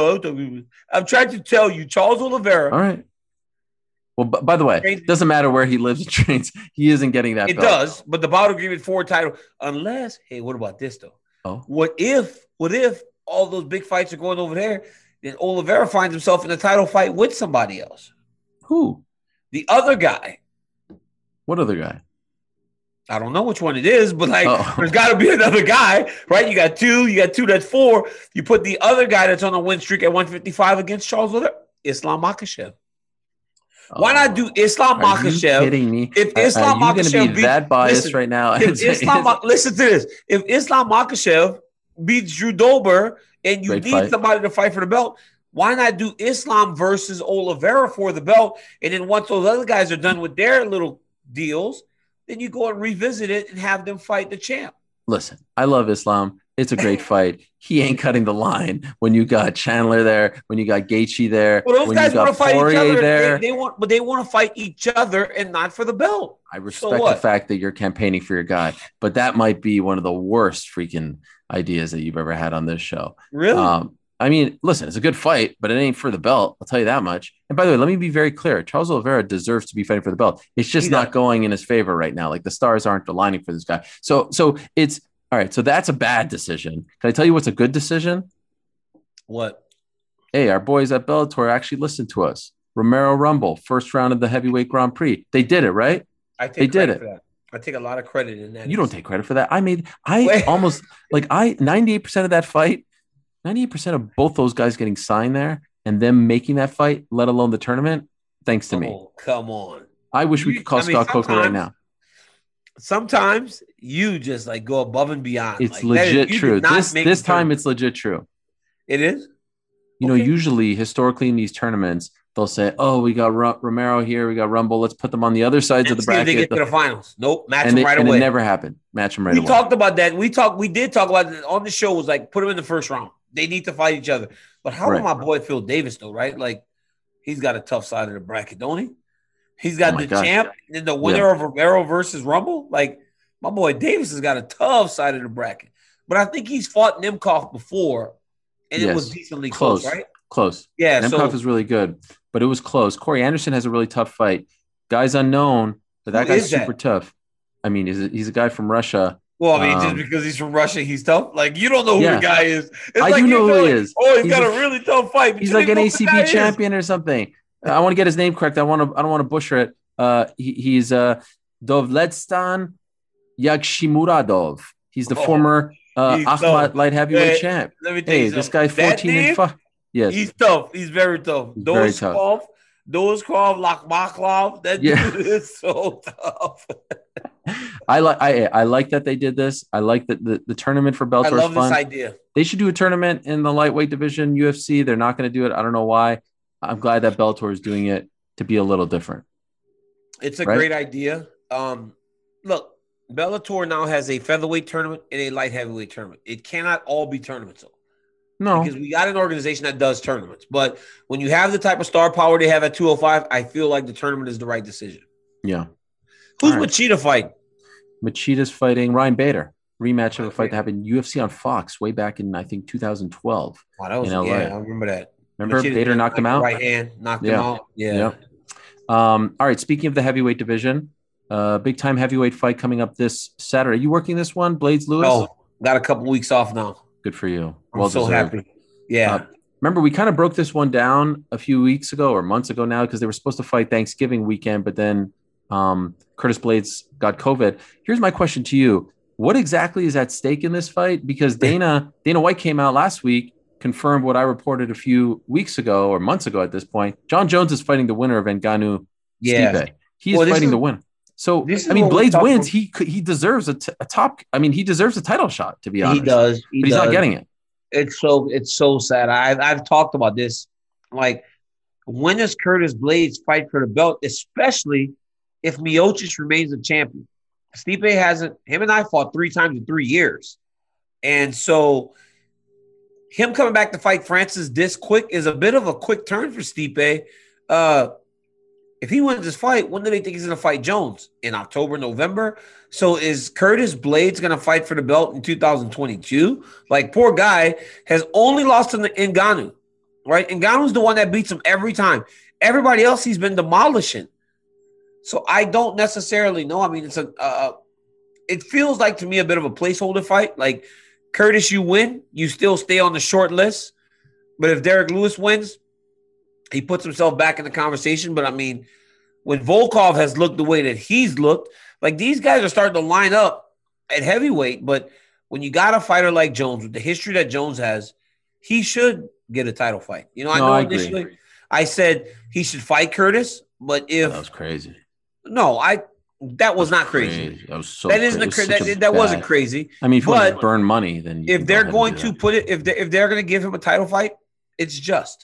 Charles Oliveira. All right. Well, by the way, it doesn't matter where he lives and trains. He isn't getting that belt. It does, but the bout agreement for a title, unless, hey, what about this, though? Oh. What if all those big fights are going over there, then Oliveira finds himself in a title fight with somebody else? Who? The other guy. What other guy? I don't know which one it is, but there's got to be another guy, right? You got two, that's four. You put the other guy that's on a win streak at 155 against Charles Oliveira, Islam Makhachev. Why not do Islam Makhachev? Are you kidding me? If Islam Makhachev Makhachev going to be that biased right now? Listen to this. If Islam Makhachev beats Drew Dober and you need somebody to fight for the belt, why not do Islam versus Oliveira for the belt? And then once those other guys are done with their little deals, then you go and revisit it and have them fight the champ. Listen, I love Islam. It's a great fight. He ain't cutting the line when you got Chandler there, when you got Gaethje there, well, those when guys you got fight Poirier each other. there. They want to fight each other and not for the belt. I respect the fact that you're campaigning for your guy, but that might be one of the worst freaking ideas that you've ever had on this show. Really? I mean, listen, it's a good fight, but it ain't for the belt. I'll tell you that much. And by the way, let me be very clear. Charles Oliveira deserves to be fighting for the belt. It's just not going in his favor right now. Like the stars aren't aligning for this guy. So it's all right. So that's a bad decision. Can I tell you what's a good decision? What? Hey, our boys at Bellator actually listened to us. Romero Rumble, first round of the heavyweight Grand Prix. They did it, right? They did it. For that. I take a lot of credit in that. You don't take credit for that. Almost 98% of that fight. 98% of both those guys getting signed there and them making that fight, let alone the tournament, thanks to me. Come on. I wish we could call Scott Coker right now. Sometimes you just go above and beyond. It's legit true. This time it's legit true. It is? You know, usually historically in these tournaments, they'll say, oh, we got Romero here, we got Rumble, let's put them on the other sides of the bracket. They get to the finals. Nope, match them right away. And it never happened. Match them right away. We talked about that. We did talk about it on the show. Was put them in the first round. They need to fight each other. But how about my boy Phil Davis, though, right? He's got a tough side of the bracket, don't he? He's got champ and the winner of Romero versus Rumble. My boy Davis has got a tough side of the bracket. But I think he's fought Nemkov before, and it was decently close, right? Close. Yeah, Nemkov is really good, but it was close. Corey Anderson has a really tough fight. Guy's unknown, but that guy's super tough. I mean, he's a guy from Russia. Well, I mean, just because he's from Russia, he's tough. You don't know who the guy is. I do know who he is. Oh, he's got a really tough fight. He's like an ACB champion or something. I want to get his name correct. I don't want to butcher it. He's Dovletstan Yagshimuradov. He's the former Akhmat light heavyweight champ. Let me tell you this guy's 14-5. Yes, he's tough. He's very tough. Doskov, Lakhmaklov. That dude is so tough. I like that they did this. I like that the tournament for Bellator is fun. I love this idea. They should do a tournament in the lightweight division, UFC. They're not going to do it. I don't know why. I'm glad that Bellator is doing it to be a little different. It's a great idea. Look, Bellator now has a featherweight tournament and a light heavyweight tournament. It cannot all be tournaments, though. No. Because we got an organization that does tournaments. But when you have the type of star power they have at 205, I feel like the tournament is the right decision. Yeah. Who's Machida fighting? Machida's fighting Ryan Bader. rematch of a fight that happened UFC on Fox way back in, I think, 2012 Wow, that was, in LA. yeah, I remember that. Remember Bader knocked him out? Right hand, knocked him out. Yeah. All right, speaking of the heavyweight division, big time heavyweight fight coming up this Saturday. Are you working this one, Blades Lewis? Oh, got a couple weeks off now. Good for you. I'm so happy. Yeah. Remember, we kind of broke this one down a few weeks ago or months ago now because they were supposed to fight Thanksgiving weekend, but then Curtis Blades got COVID. Here's my question to you. What exactly is at stake in this fight? Because Dana White came out last week, confirmed what I reported a few weeks ago or months ago at this point. John Jones is fighting the winner of Ngannou Stipe. He's fighting the winner. So, I mean, Blades wins. He deserves a top. I mean, he deserves a title shot, to be honest. He does. But he's not getting it. It's so sad. I've talked about this. Like, when does Curtis Blades fight for the belt, especially if Miocic remains a champion? Stipe hasn't. Him and I fought 3 times in 3 years. And so him coming back to fight Francis this quick is a bit of a quick turn for Stipe. If he wins this fight, when do they think he's going to fight Jones? In October, November? So is Curtis Blades going to fight for the belt in 2022? Like, poor guy has only lost to Ngannou, right? Ngannou's the one that beats him every time. Everybody else he's been demolishing. So I don't necessarily know. I mean, it feels like to me a bit of a placeholder fight. Like, Curtis, you win, you still stay on the short list. But if Derek Lewis wins, he puts himself back in the conversation. But, I mean, when Volkov has looked the way that he's looked, like, these guys are starting to line up at heavyweight. But when you got a fighter like Jones, with the history that Jones has, he should get a title fight. You know, I initially I said he should fight Curtis, but if – that was crazy. No, that was not crazy. That was so. That isn't crazy. That wasn't crazy. I mean, if you want to burn money, then if they're going to put it, if they're going to give him a title fight, it's just.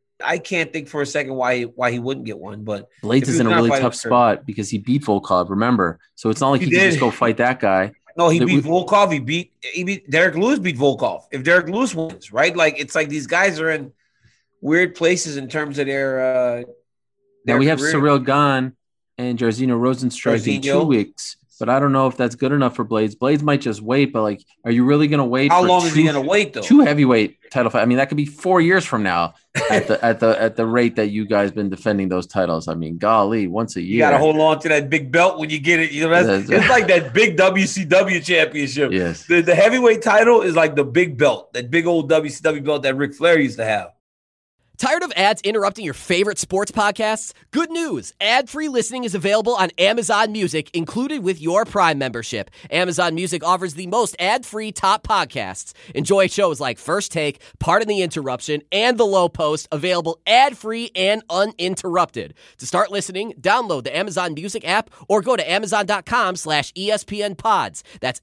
I can't think for a second why he wouldn't get one. But Blades is in a really tough spot because he beat Volkov. Remember, so it's not like he can just go fight that guy. No, he beat Volkov. He beat Derek Lewis. Beat Volkov. If Derek Lewis wins, right? Like, it's like these guys are in weird places in terms of their. Now we have Cyril Gane and Jairzinho Rozenstruik in 2 weeks, but I don't know if that's good enough for Blades. Blades might just wait, but, like, are you really going to wait? How long is he going to wait, though? 2 heavyweight title fight. I mean, that could be 4 years from now at the rate that you guys been defending those titles. I mean, golly, once a year. You got to hold on to that big belt when you get it. You know, it's like that big WCW championship. Yes. The heavyweight title is like the big belt, that big old WCW belt that Ric Flair used to have. Tired of ads interrupting your favorite sports podcasts? Good news! Ad-free listening is available on Amazon Music, included with your Prime membership. Amazon Music offers the most ad-free top podcasts. Enjoy shows like First Take, Pardon the Interruption, and The Low Post, available ad-free and uninterrupted. To start listening, download the Amazon Music app or go to amazon.com/ESPN Pods. That's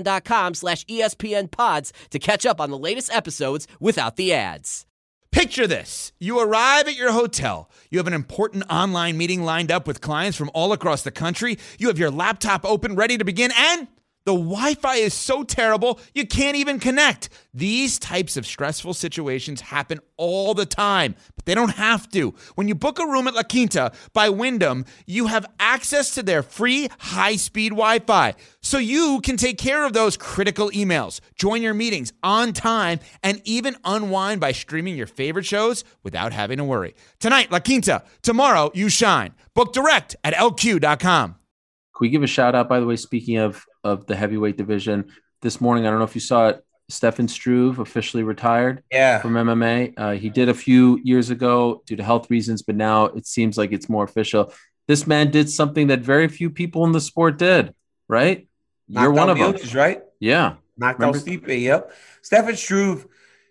amazon.com/ESPN Pods to catch up on the latest episodes without the ads. Picture this. You arrive at your hotel. You have an important online meeting lined up with clients from all across the country. You have your laptop open, ready to begin, and the Wi-Fi is so terrible, you can't even connect. These types of stressful situations happen all the time, but they don't have to. When you book a room at La Quinta by Wyndham, you have access to their free high-speed Wi-Fi, so you can take care of those critical emails, join your meetings on time, and even unwind by streaming your favorite shows without having to worry. Tonight, La Quinta. Tomorrow, you shine. Book direct at lq.com. Can we give a shout out, by the way, speaking of the heavyweight division, this morning, I don't know if you saw it, Stefan Struve officially retired from MMA. He did a few years ago due to health reasons, but now it seems like it's more official. This man did something that very few people in the sport did, right? You're one of them. Right? Yeah. Knocked out Stipe, yep. Stefan Struve,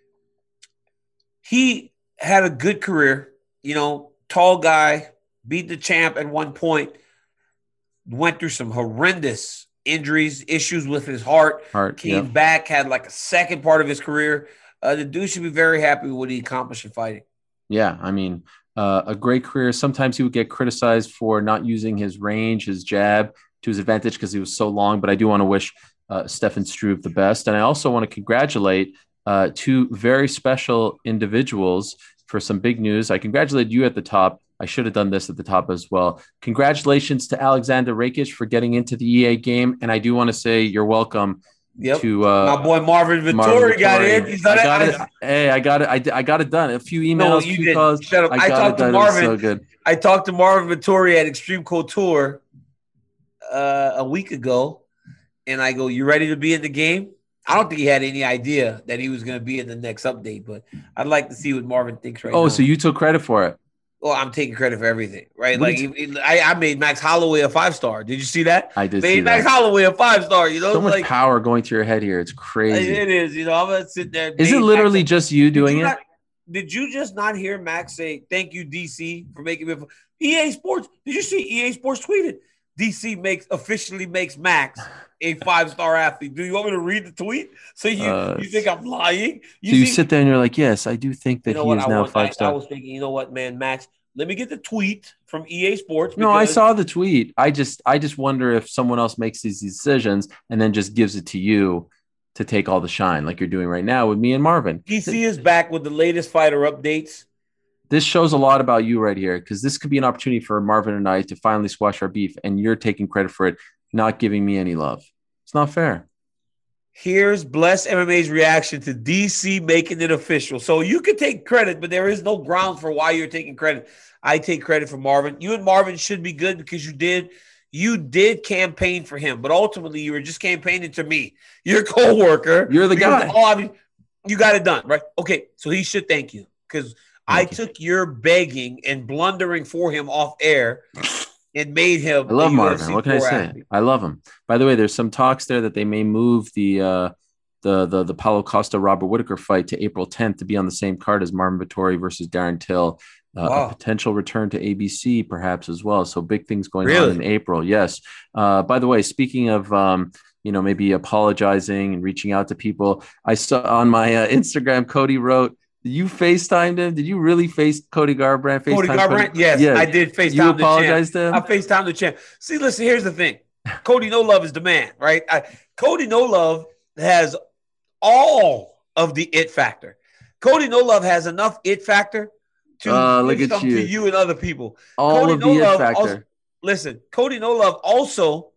he had a good career, you know, tall guy, beat the champ at one point, went through some horrendous injuries, issues with his heart came back, had like a second part of his career. The dude should be very happy with what he accomplished in fighting. Yeah, I mean, a great career. Sometimes he would get criticized for not using his range, his jab to his advantage because he was so long, but I do want to wish Stefan Struve the best. And I also want to congratulate 2 very special individuals for some big news. I congratulate you at the top. I should have done this at the top as well. Congratulations to Alexander Rakic for getting into the EA game. And I do want to say you're welcome. Yep. to My boy Marvin Vittori got in. You saw I that? got it. Hey, I got it. I got it done. A few emails, you few didn't. calls. Shut up. I got talked it to done. It was Marvin. so good. I talked to Marvin Vittori at Extreme Couture a week ago, and I go, "You ready to be in the game?" I don't think he had any idea that he was going to be in the next update, but I'd like to see what Marvin thinks right now. Oh, so you took credit for it? Well, I'm taking credit for everything, right? What Like I made Max Holloway a 5-star. Did you see that? I did made see Max that. Holloway a 5-star. You know, So much like, power going to your head here. It's crazy. It is. You know, I'm gonna sit there. Is it literally just you doing it? Did you just not hear Max say thank you, DC, for making me? EA Sports. Did you see EA Sports tweeted? DC officially makes Max a 5-star athlete. Do you want me to read the tweet? So you think I'm lying? You sit there and you're like, yes, I do think that he is now 5-star. I was thinking, you know what, man, Max. Let me get the tweet from EA Sports. No, I saw the tweet. I just wonder if someone else makes these decisions and then just gives it to you to take all the shine, like you're doing right now with me and Marvin. DC is back with the latest fighter updates. This shows a lot about you right here, because this could be an opportunity for Marvin and I to finally squash our beef, and you're taking credit for it, not giving me any love. It's not fair. Here's Bless MMA's reaction to DC making it official. So you can take credit, but there is no ground for why you're taking credit. I take credit for Marvin. You and Marvin should be good because you did campaign for him, but ultimately you were just campaigning to me, your co-worker. You're the guy. You got it done, right? Okay, so he should thank you because I took your begging and blundering for him off air and made him. I love Marvin. What can I say? Athlete. I love him. By the way, there's some talks there that they may move the Paulo Costa Robert Whittaker fight to April 10th to be on the same card as Marvin Vittori versus Darren Till. A potential return to ABC perhaps as well. So big things going on in April. Yes. By the way, speaking of maybe apologizing and reaching out to people, I saw on my Instagram, Cody wrote, you FaceTimed him? Did you really face Cody Garbrandt? Cody Garbrandt? Yes, I did FaceTime you apologized the champ. To him? I FaceTimed the champ. See, listen, here's the thing. Cody No Love is the man, right? Cody No Love has all of the it factor. Cody No Love has enough it factor to look at something to you and other people. All Cody of the it factor. Listen, Cody No Love also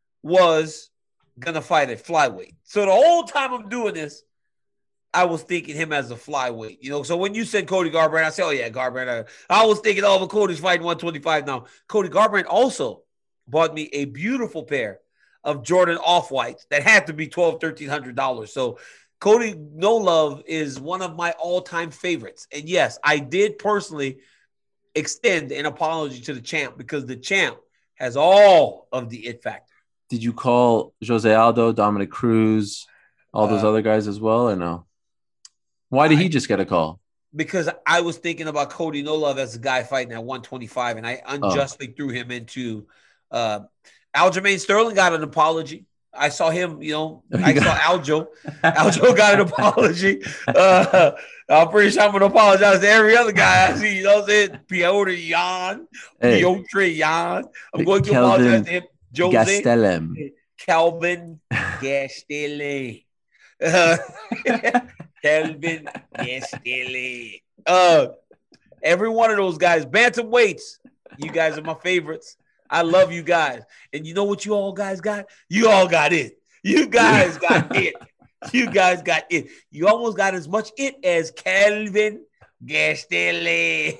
was going to fight at flyweight. So the whole time I'm doing this, I was thinking him as a flyweight, So when you said Cody Garbrandt, I said, oh, yeah, Garbrandt. I was thinking, but Cody's fighting 125 now. Cody Garbrandt also bought me a beautiful pair of Jordan Off-Whites that had to be $1,200, $1,300. So Cody No Love is one of my all-time favorites. And, yes, I did personally extend an apology to the champ because the champ has all of the it factor. Did you call Jose Aldo, Dominic Cruz, all those other guys as well, or no? Why did he just get a call? Because I was thinking about Cody No Love as a guy fighting at 125, and I unjustly threw him into Aljamain Sterling got an apology. I saw him, saw Aljo. Aljo got an apology. I'm pretty sure I'm going to apologize to every other guy I see. You know what I'm saying? Piotr Jan. I'm going to apologize to him. Jose Gastelum. Calvin Gastelum. Kelvin Gastelum. Every one of those guys. Bantamweights. You guys are my favorites. I love you guys. And you know what you all guys got? You all got it. You guys got it. You guys got it. You almost got as much it as Kelvin Gastelum.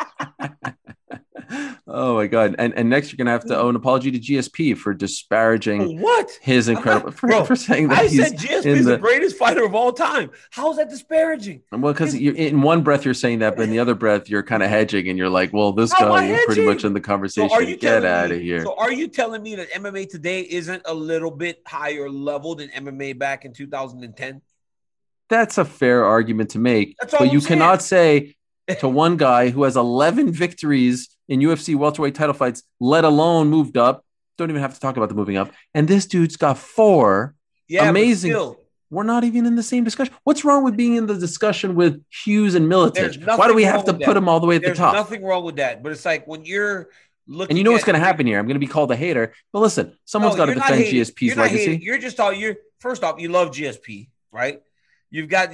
Oh my God. And next you're gonna have to owe an apology to GSP for disparaging his incredible for saying that I said GSP is the greatest fighter of all time. How is that disparaging? Well, because in one breath you're saying that, but in the other breath you're kind of hedging and you're like, well, this guy is pretty much in the conversation. So get out of here. So are you telling me that MMA today isn't a little bit higher level than MMA back in 2010? That's a fair argument to make. But you cannot say to one guy who has 11 victories in UFC welterweight title fights, let alone moved up. Don't even have to talk about the moving up. And this dude's got 4. Yeah, amazing. We're not even in the same discussion. What's wrong with being in the discussion with Hughes and Miletich? Why do we have to put them all the way at the top? There's nothing wrong with that. But it's like when you're looking, and you know what's going to happen here. I'm going to be called a hater. But listen, someone's got to defend GSP's legacy. You're just first off, you love GSP, right? You've got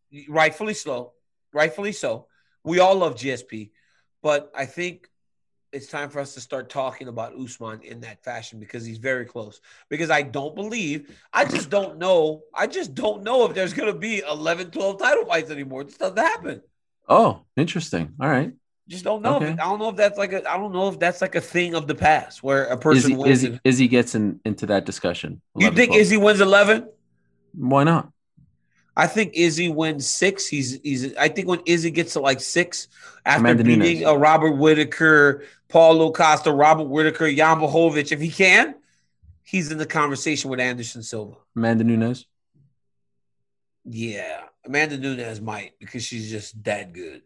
rightfully so. We all love GSP. But I think it's time for us to start talking about Usman in that fashion because he's very close. Because I just don't know if there's going to be 11, 12 title fights anymore. It just doesn't happen. Oh, interesting. All right. Just don't know. Okay. I don't know if that's like a thing of the past where a person wins. Izzy gets into that discussion. You think Izzy wins 11? Why not? I think Izzy wins 6. I think when Izzy gets to like 6 after Amanda beating Nunes. Robert Whittaker, Paulo Costa, Robert Whittaker, Jan Blachowicz, if he can, he's in the conversation with Anderson Silva. Amanda Nunes. Yeah, Amanda Nunes might because she's just that good.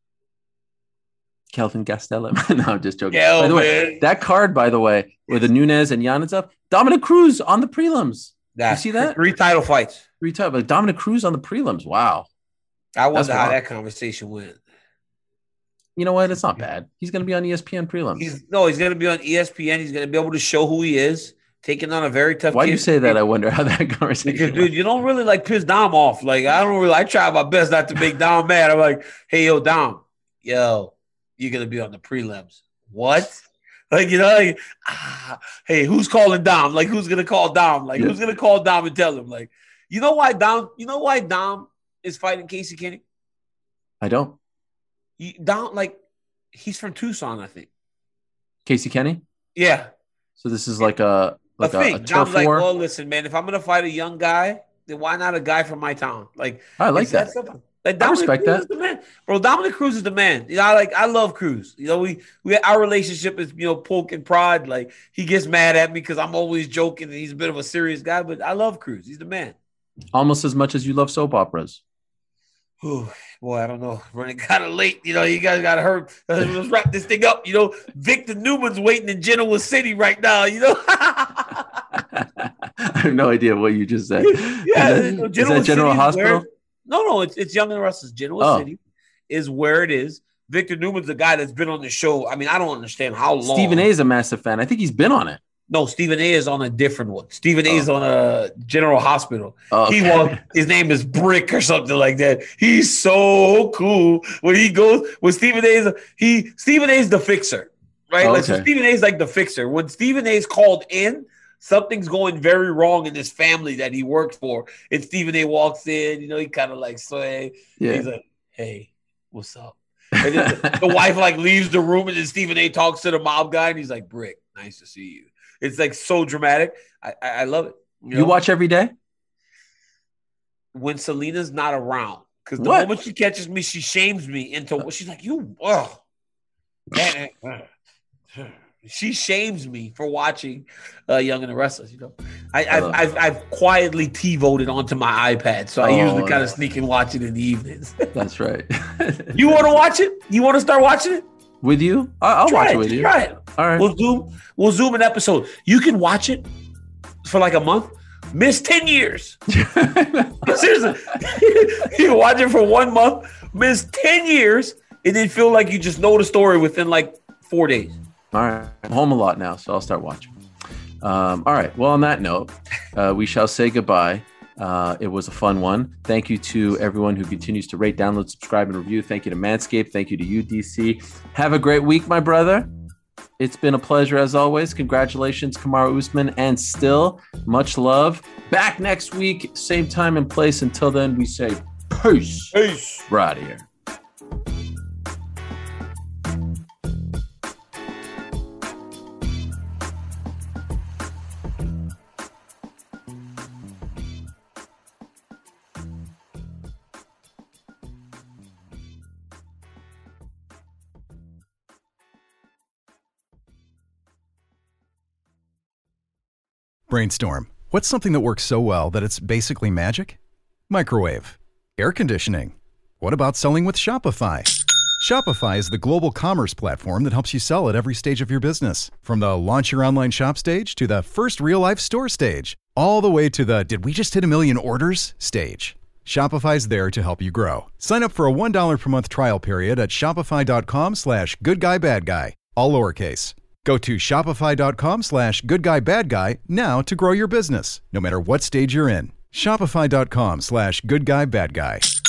Kelvin Gastelum. No, I'm just joking. Kelvin. By the way, that card, with the Nunes and Jan and stuff, Dominic Cruz on the prelims. You see that? 3 title fights. 3 title, but Dominic Cruz on the prelims. Wow. I wonder how wild. that conversation went. You know what? It's not bad. He's going to be on ESPN prelims. He's going to be on ESPN. He's going to be able to show who he is, taking on a very tough Why do kid. you say that? I wonder how that conversation Because, went. dude, you don't really like piss Dom off. Like, I try my best not to make Dom mad. I'm like, hey, yo, Dom, you're going to be on the prelims. What? Like, hey, who's calling Dom? Like, who's going to call Dom? Like, who's going to call Dom and tell him? Like, you know why Dom is fighting Casey Kenny? I don't. Dom, like, he's from Tucson, I think. Casey Kenny? Yeah. So this is like a thing. turf Dom's like, war? well, listen, man, if I'm going to fight a young guy, then why not a guy from my town? Like, I like that. Simple. Like, I respect Cruz that. is the man. Bro, Dominic Cruz is the man. I love Cruz. Our relationship is, poke and prod. Like, he gets mad at me because I'm always joking and he's a bit of a serious guy, but I love Cruz. He's the man. Almost as much as you love soap operas. Ooh, boy, I don't know. Running kind of late. You guys got to hurry. Let's wrap this thing up. Victor Newman's waiting in Genoa City right now, I have no idea what you just said. Yeah, is that General Hospital? No, it's Young and Restless. Genoa Oh. City is where it is. Victor Newman's the guy that's been on the show. I mean, I don't understand how long. Stephen A is a massive fan. I think he's been on it. No, Stephen A is on a different one. Stephen A is on a General Hospital. Oh, okay. His name is Brick or something like that. He's so cool when he goes. When Stephen A is the fixer, right? Oh, Like, so okay. Stephen A is like the fixer. When Stephen A is called in, something's going very wrong in this family that he works for. And Stephen A walks in, he kind of like sway. Yeah. He's like, hey, what's up? And then the wife like leaves the room and then Stephen A talks to the mob guy and he's like, Brick, nice to see you. It's like so dramatic. I love it. You watch every day? When Selena's not around. Because the What? moment she catches me, she shames me into she's like, she shames me for watching Young and the Restless. I've quietly T-voted onto my iPad, so I usually kind of sneak and watch it in the evenings. That's right. You want to watch it? You want to start watching it? With you? I'll watch it with you. Try it. All right. We'll zoom an episode. You can watch it for like a month. Miss 10 years. Seriously. You can watch it for 1 month, miss 10 years, and then feel like you just know the story within like 4 days. All right. I'm home a lot now, so I'll start watching. All right. Well, on that note, we shall say goodbye. It was a fun one. Thank you to everyone who continues to rate, download, subscribe, and review. Thank you to Manscaped. Thank you to UDC. Have a great week, my brother. It's been a pleasure as always. Congratulations, Kamaru Usman, and still much love. Back next week, same time and place. Until then, we say peace. Peace. We're out of here. Brainstorm. What's something that works so well that it's basically magic? Microwave. Air conditioning. What about selling with Shopify? Shopify is the global commerce platform that helps you sell at every stage of your business. From the launch your online shop stage to the first real life store stage, all the way to the did we just hit 1 million orders stage. Shopify's there to help you grow. Sign up for a $1 per month trial period at shopify.com/goodguybadguy, all lowercase. Go to shopify.com/goodguybadguy now to grow your business, no matter what stage you're in. Shopify.com/goodguybadguy.